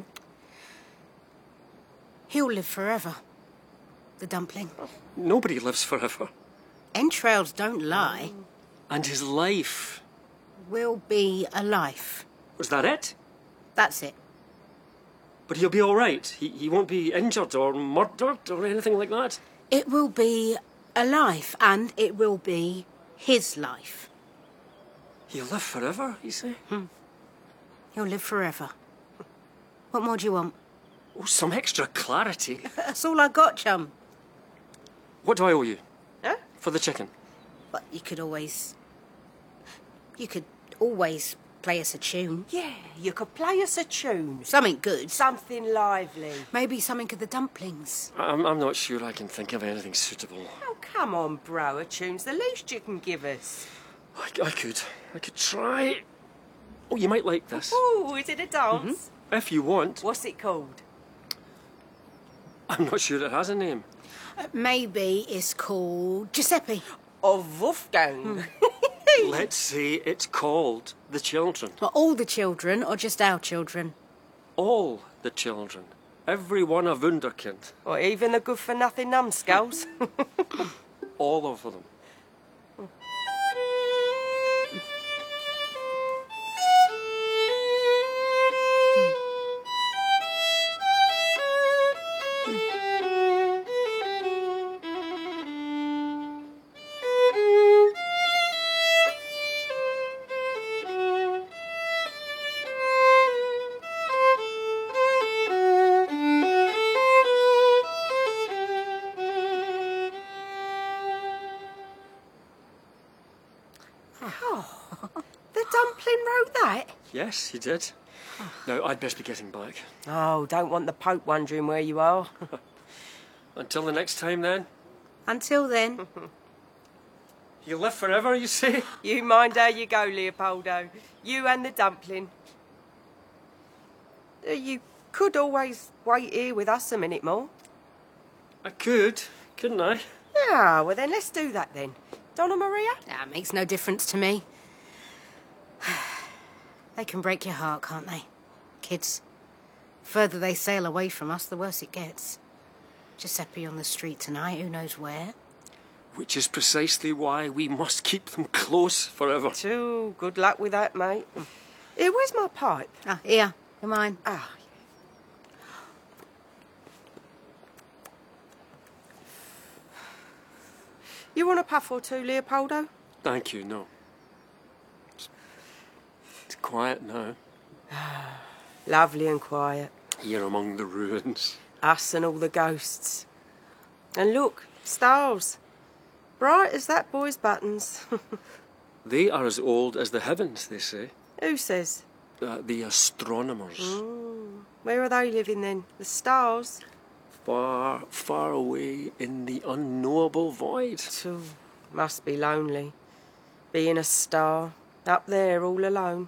He'll live forever. The dumpling. Nobody lives forever. Entrails don't lie. And his life. Will be a life. Was that it? That's it. But he'll be all right. He, he won't be injured or murdered or anything like that. It will be a life, and it will be his life. He'll live forever, you say? Hmm. He'll live forever. What more do you want? Oh, some extra clarity. That's all I got, chum. What do I owe you? Huh? For the chicken? But you could always... You could always play us a tune. Yeah, you could play us a tune. Something good. Something lively. Maybe something of the dumplings. I'm, I'm not sure I can think of anything suitable. Oh, come on, bro. A tune's the least you can give us. I, I could. I could try. Oh, you might like this. Oh, is it a dance? Mm-hmm. If you want. What's it called? I'm not sure it has a name. Uh, maybe it's called Giuseppe. of Wolfgang. Let's say it's called The Children. Are all the children or just our children? All the children. Every one a Wunderkind. Or even the good-for-nothing numbskulls. All of them. Yes, he did. Now, I'd best be getting back. Oh, don't want the Pope wondering where you are. Until the next time, then. Until then. You'll live forever, you say? You mind how you go, Leopoldo. You and the dumpling. Uh, you could always wait here with us a minute more. I could, couldn't I? Yeah, well then let's do that then. Donna Maria? That makes no difference to me. They can break your heart, can't they? Kids. The further they sail away from us, the worse it gets. Giuseppe on the street tonight, who knows where? Which is precisely why we must keep them close forever. Too good luck with that, mate. Here, where's my pipe? Ah, here. Come on. Ah. You want a puff or two, Leopoldo? Thank you, no. It's quiet now. Lovely and quiet. Here among the ruins. Us and all the ghosts. And look, stars. Bright as that boy's buttons. They are as old as the heavens, they say. Who says? Uh, the astronomers. Mm. Where are they living then? The stars? Far, far away in the unknowable void. Too. Must be lonely. Being a star. Up there all alone.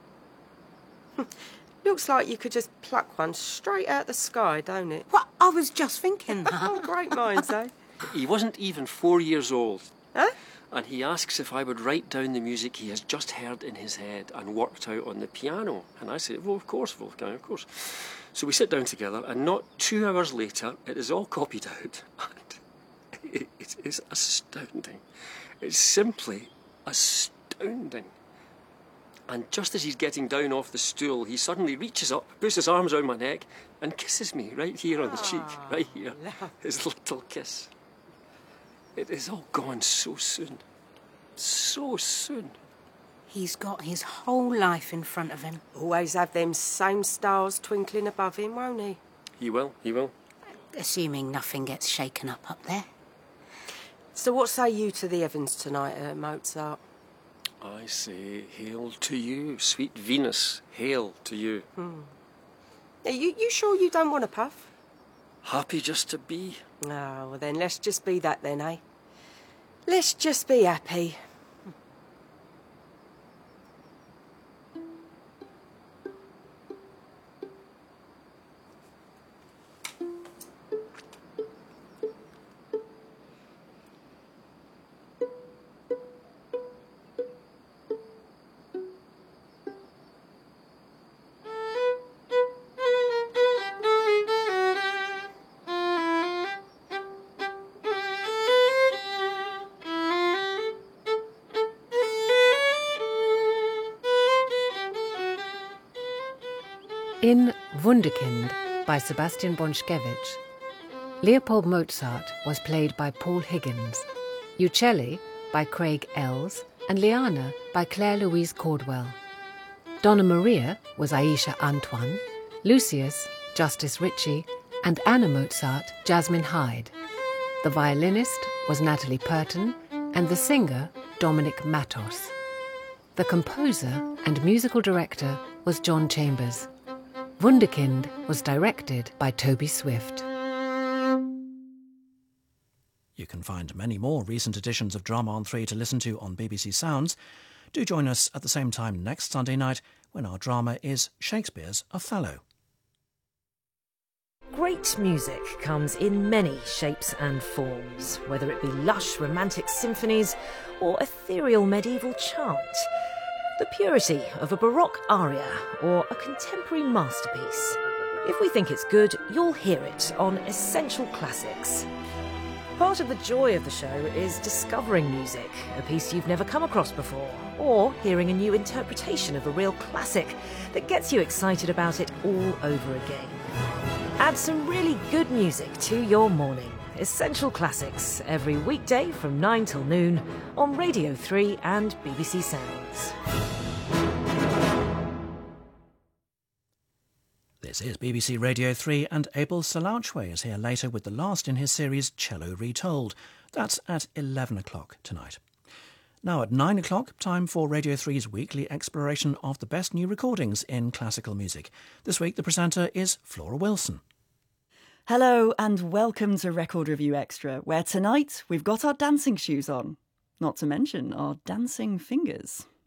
Looks like you could just pluck one straight out the sky, don't it? What? I was just thinking that. Oh, great minds, eh? He wasn't even four years old. Huh? And he asks if I would write down the music he has just heard in his head and worked out on the piano. And I say, well, of course, Wolfgang, of course. So we sit down together, and not two hours later, it is all copied out. And it, it is astounding. It's simply astounding. And just as he's getting down off the stool, he suddenly reaches up, puts his arms around my neck, and kisses me right here on the cheek, right here. His little kiss. It is all gone so soon. So soon. He's got his whole life in front of him. Always have them same stars twinkling above him, won't he? He will, he will. Assuming nothing gets shaken up up there. So what say you to the Evans tonight, uh, Mozart? I say, hail to you, sweet Venus. Hail to you. Hmm. Are you, you sure you don't want a puff? Happy just to be. Oh, well then let's just be that then, eh? Let's just be happy. In Wunderkind by Sebastian Bonszkiewicz, Leopold Mozart was played by Paul Higgins, Uccelli by Craig Ells, and Liana by Claire Louise Cordwell. Donna Maria was Aisha Antoine, Lucius, Justice Ritchie, and Anna Mozart, Jasmine Hyde. The violinist was Natalie Purton, and the singer, Dominic Matos. The composer and musical director was John Chambers. Wunderkind was directed by Toby Swift. You can find many more recent editions of Drama on three to listen to on B B C Sounds. Do join us at the same time next Sunday night when our drama is Shakespeare's Othello. Great music comes in many shapes and forms, whether it be lush romantic symphonies or ethereal medieval chant. The purity of a Baroque aria or a contemporary masterpiece. If we think it's good, you'll hear it on Essential Classics. Part of the joy of the show is discovering music, a piece you've never come across before, or hearing a new interpretation of a real classic that gets you excited about it all over again. Add some really good music to your morning. Essential Classics, every weekday from nine till noon on Radio three and B B C Sounds. This is B B C Radio three, and Abel Salouchwe is here later with the last in his series Cello Retold. That's at eleven o'clock tonight. Now at nine o'clock, time for Radio three's weekly exploration of the best new recordings in classical music. This week the presenter is Flora Wilson. Hello and welcome to Record Review Extra, where tonight we've got our dancing shoes on. Not to mention our dancing fingers.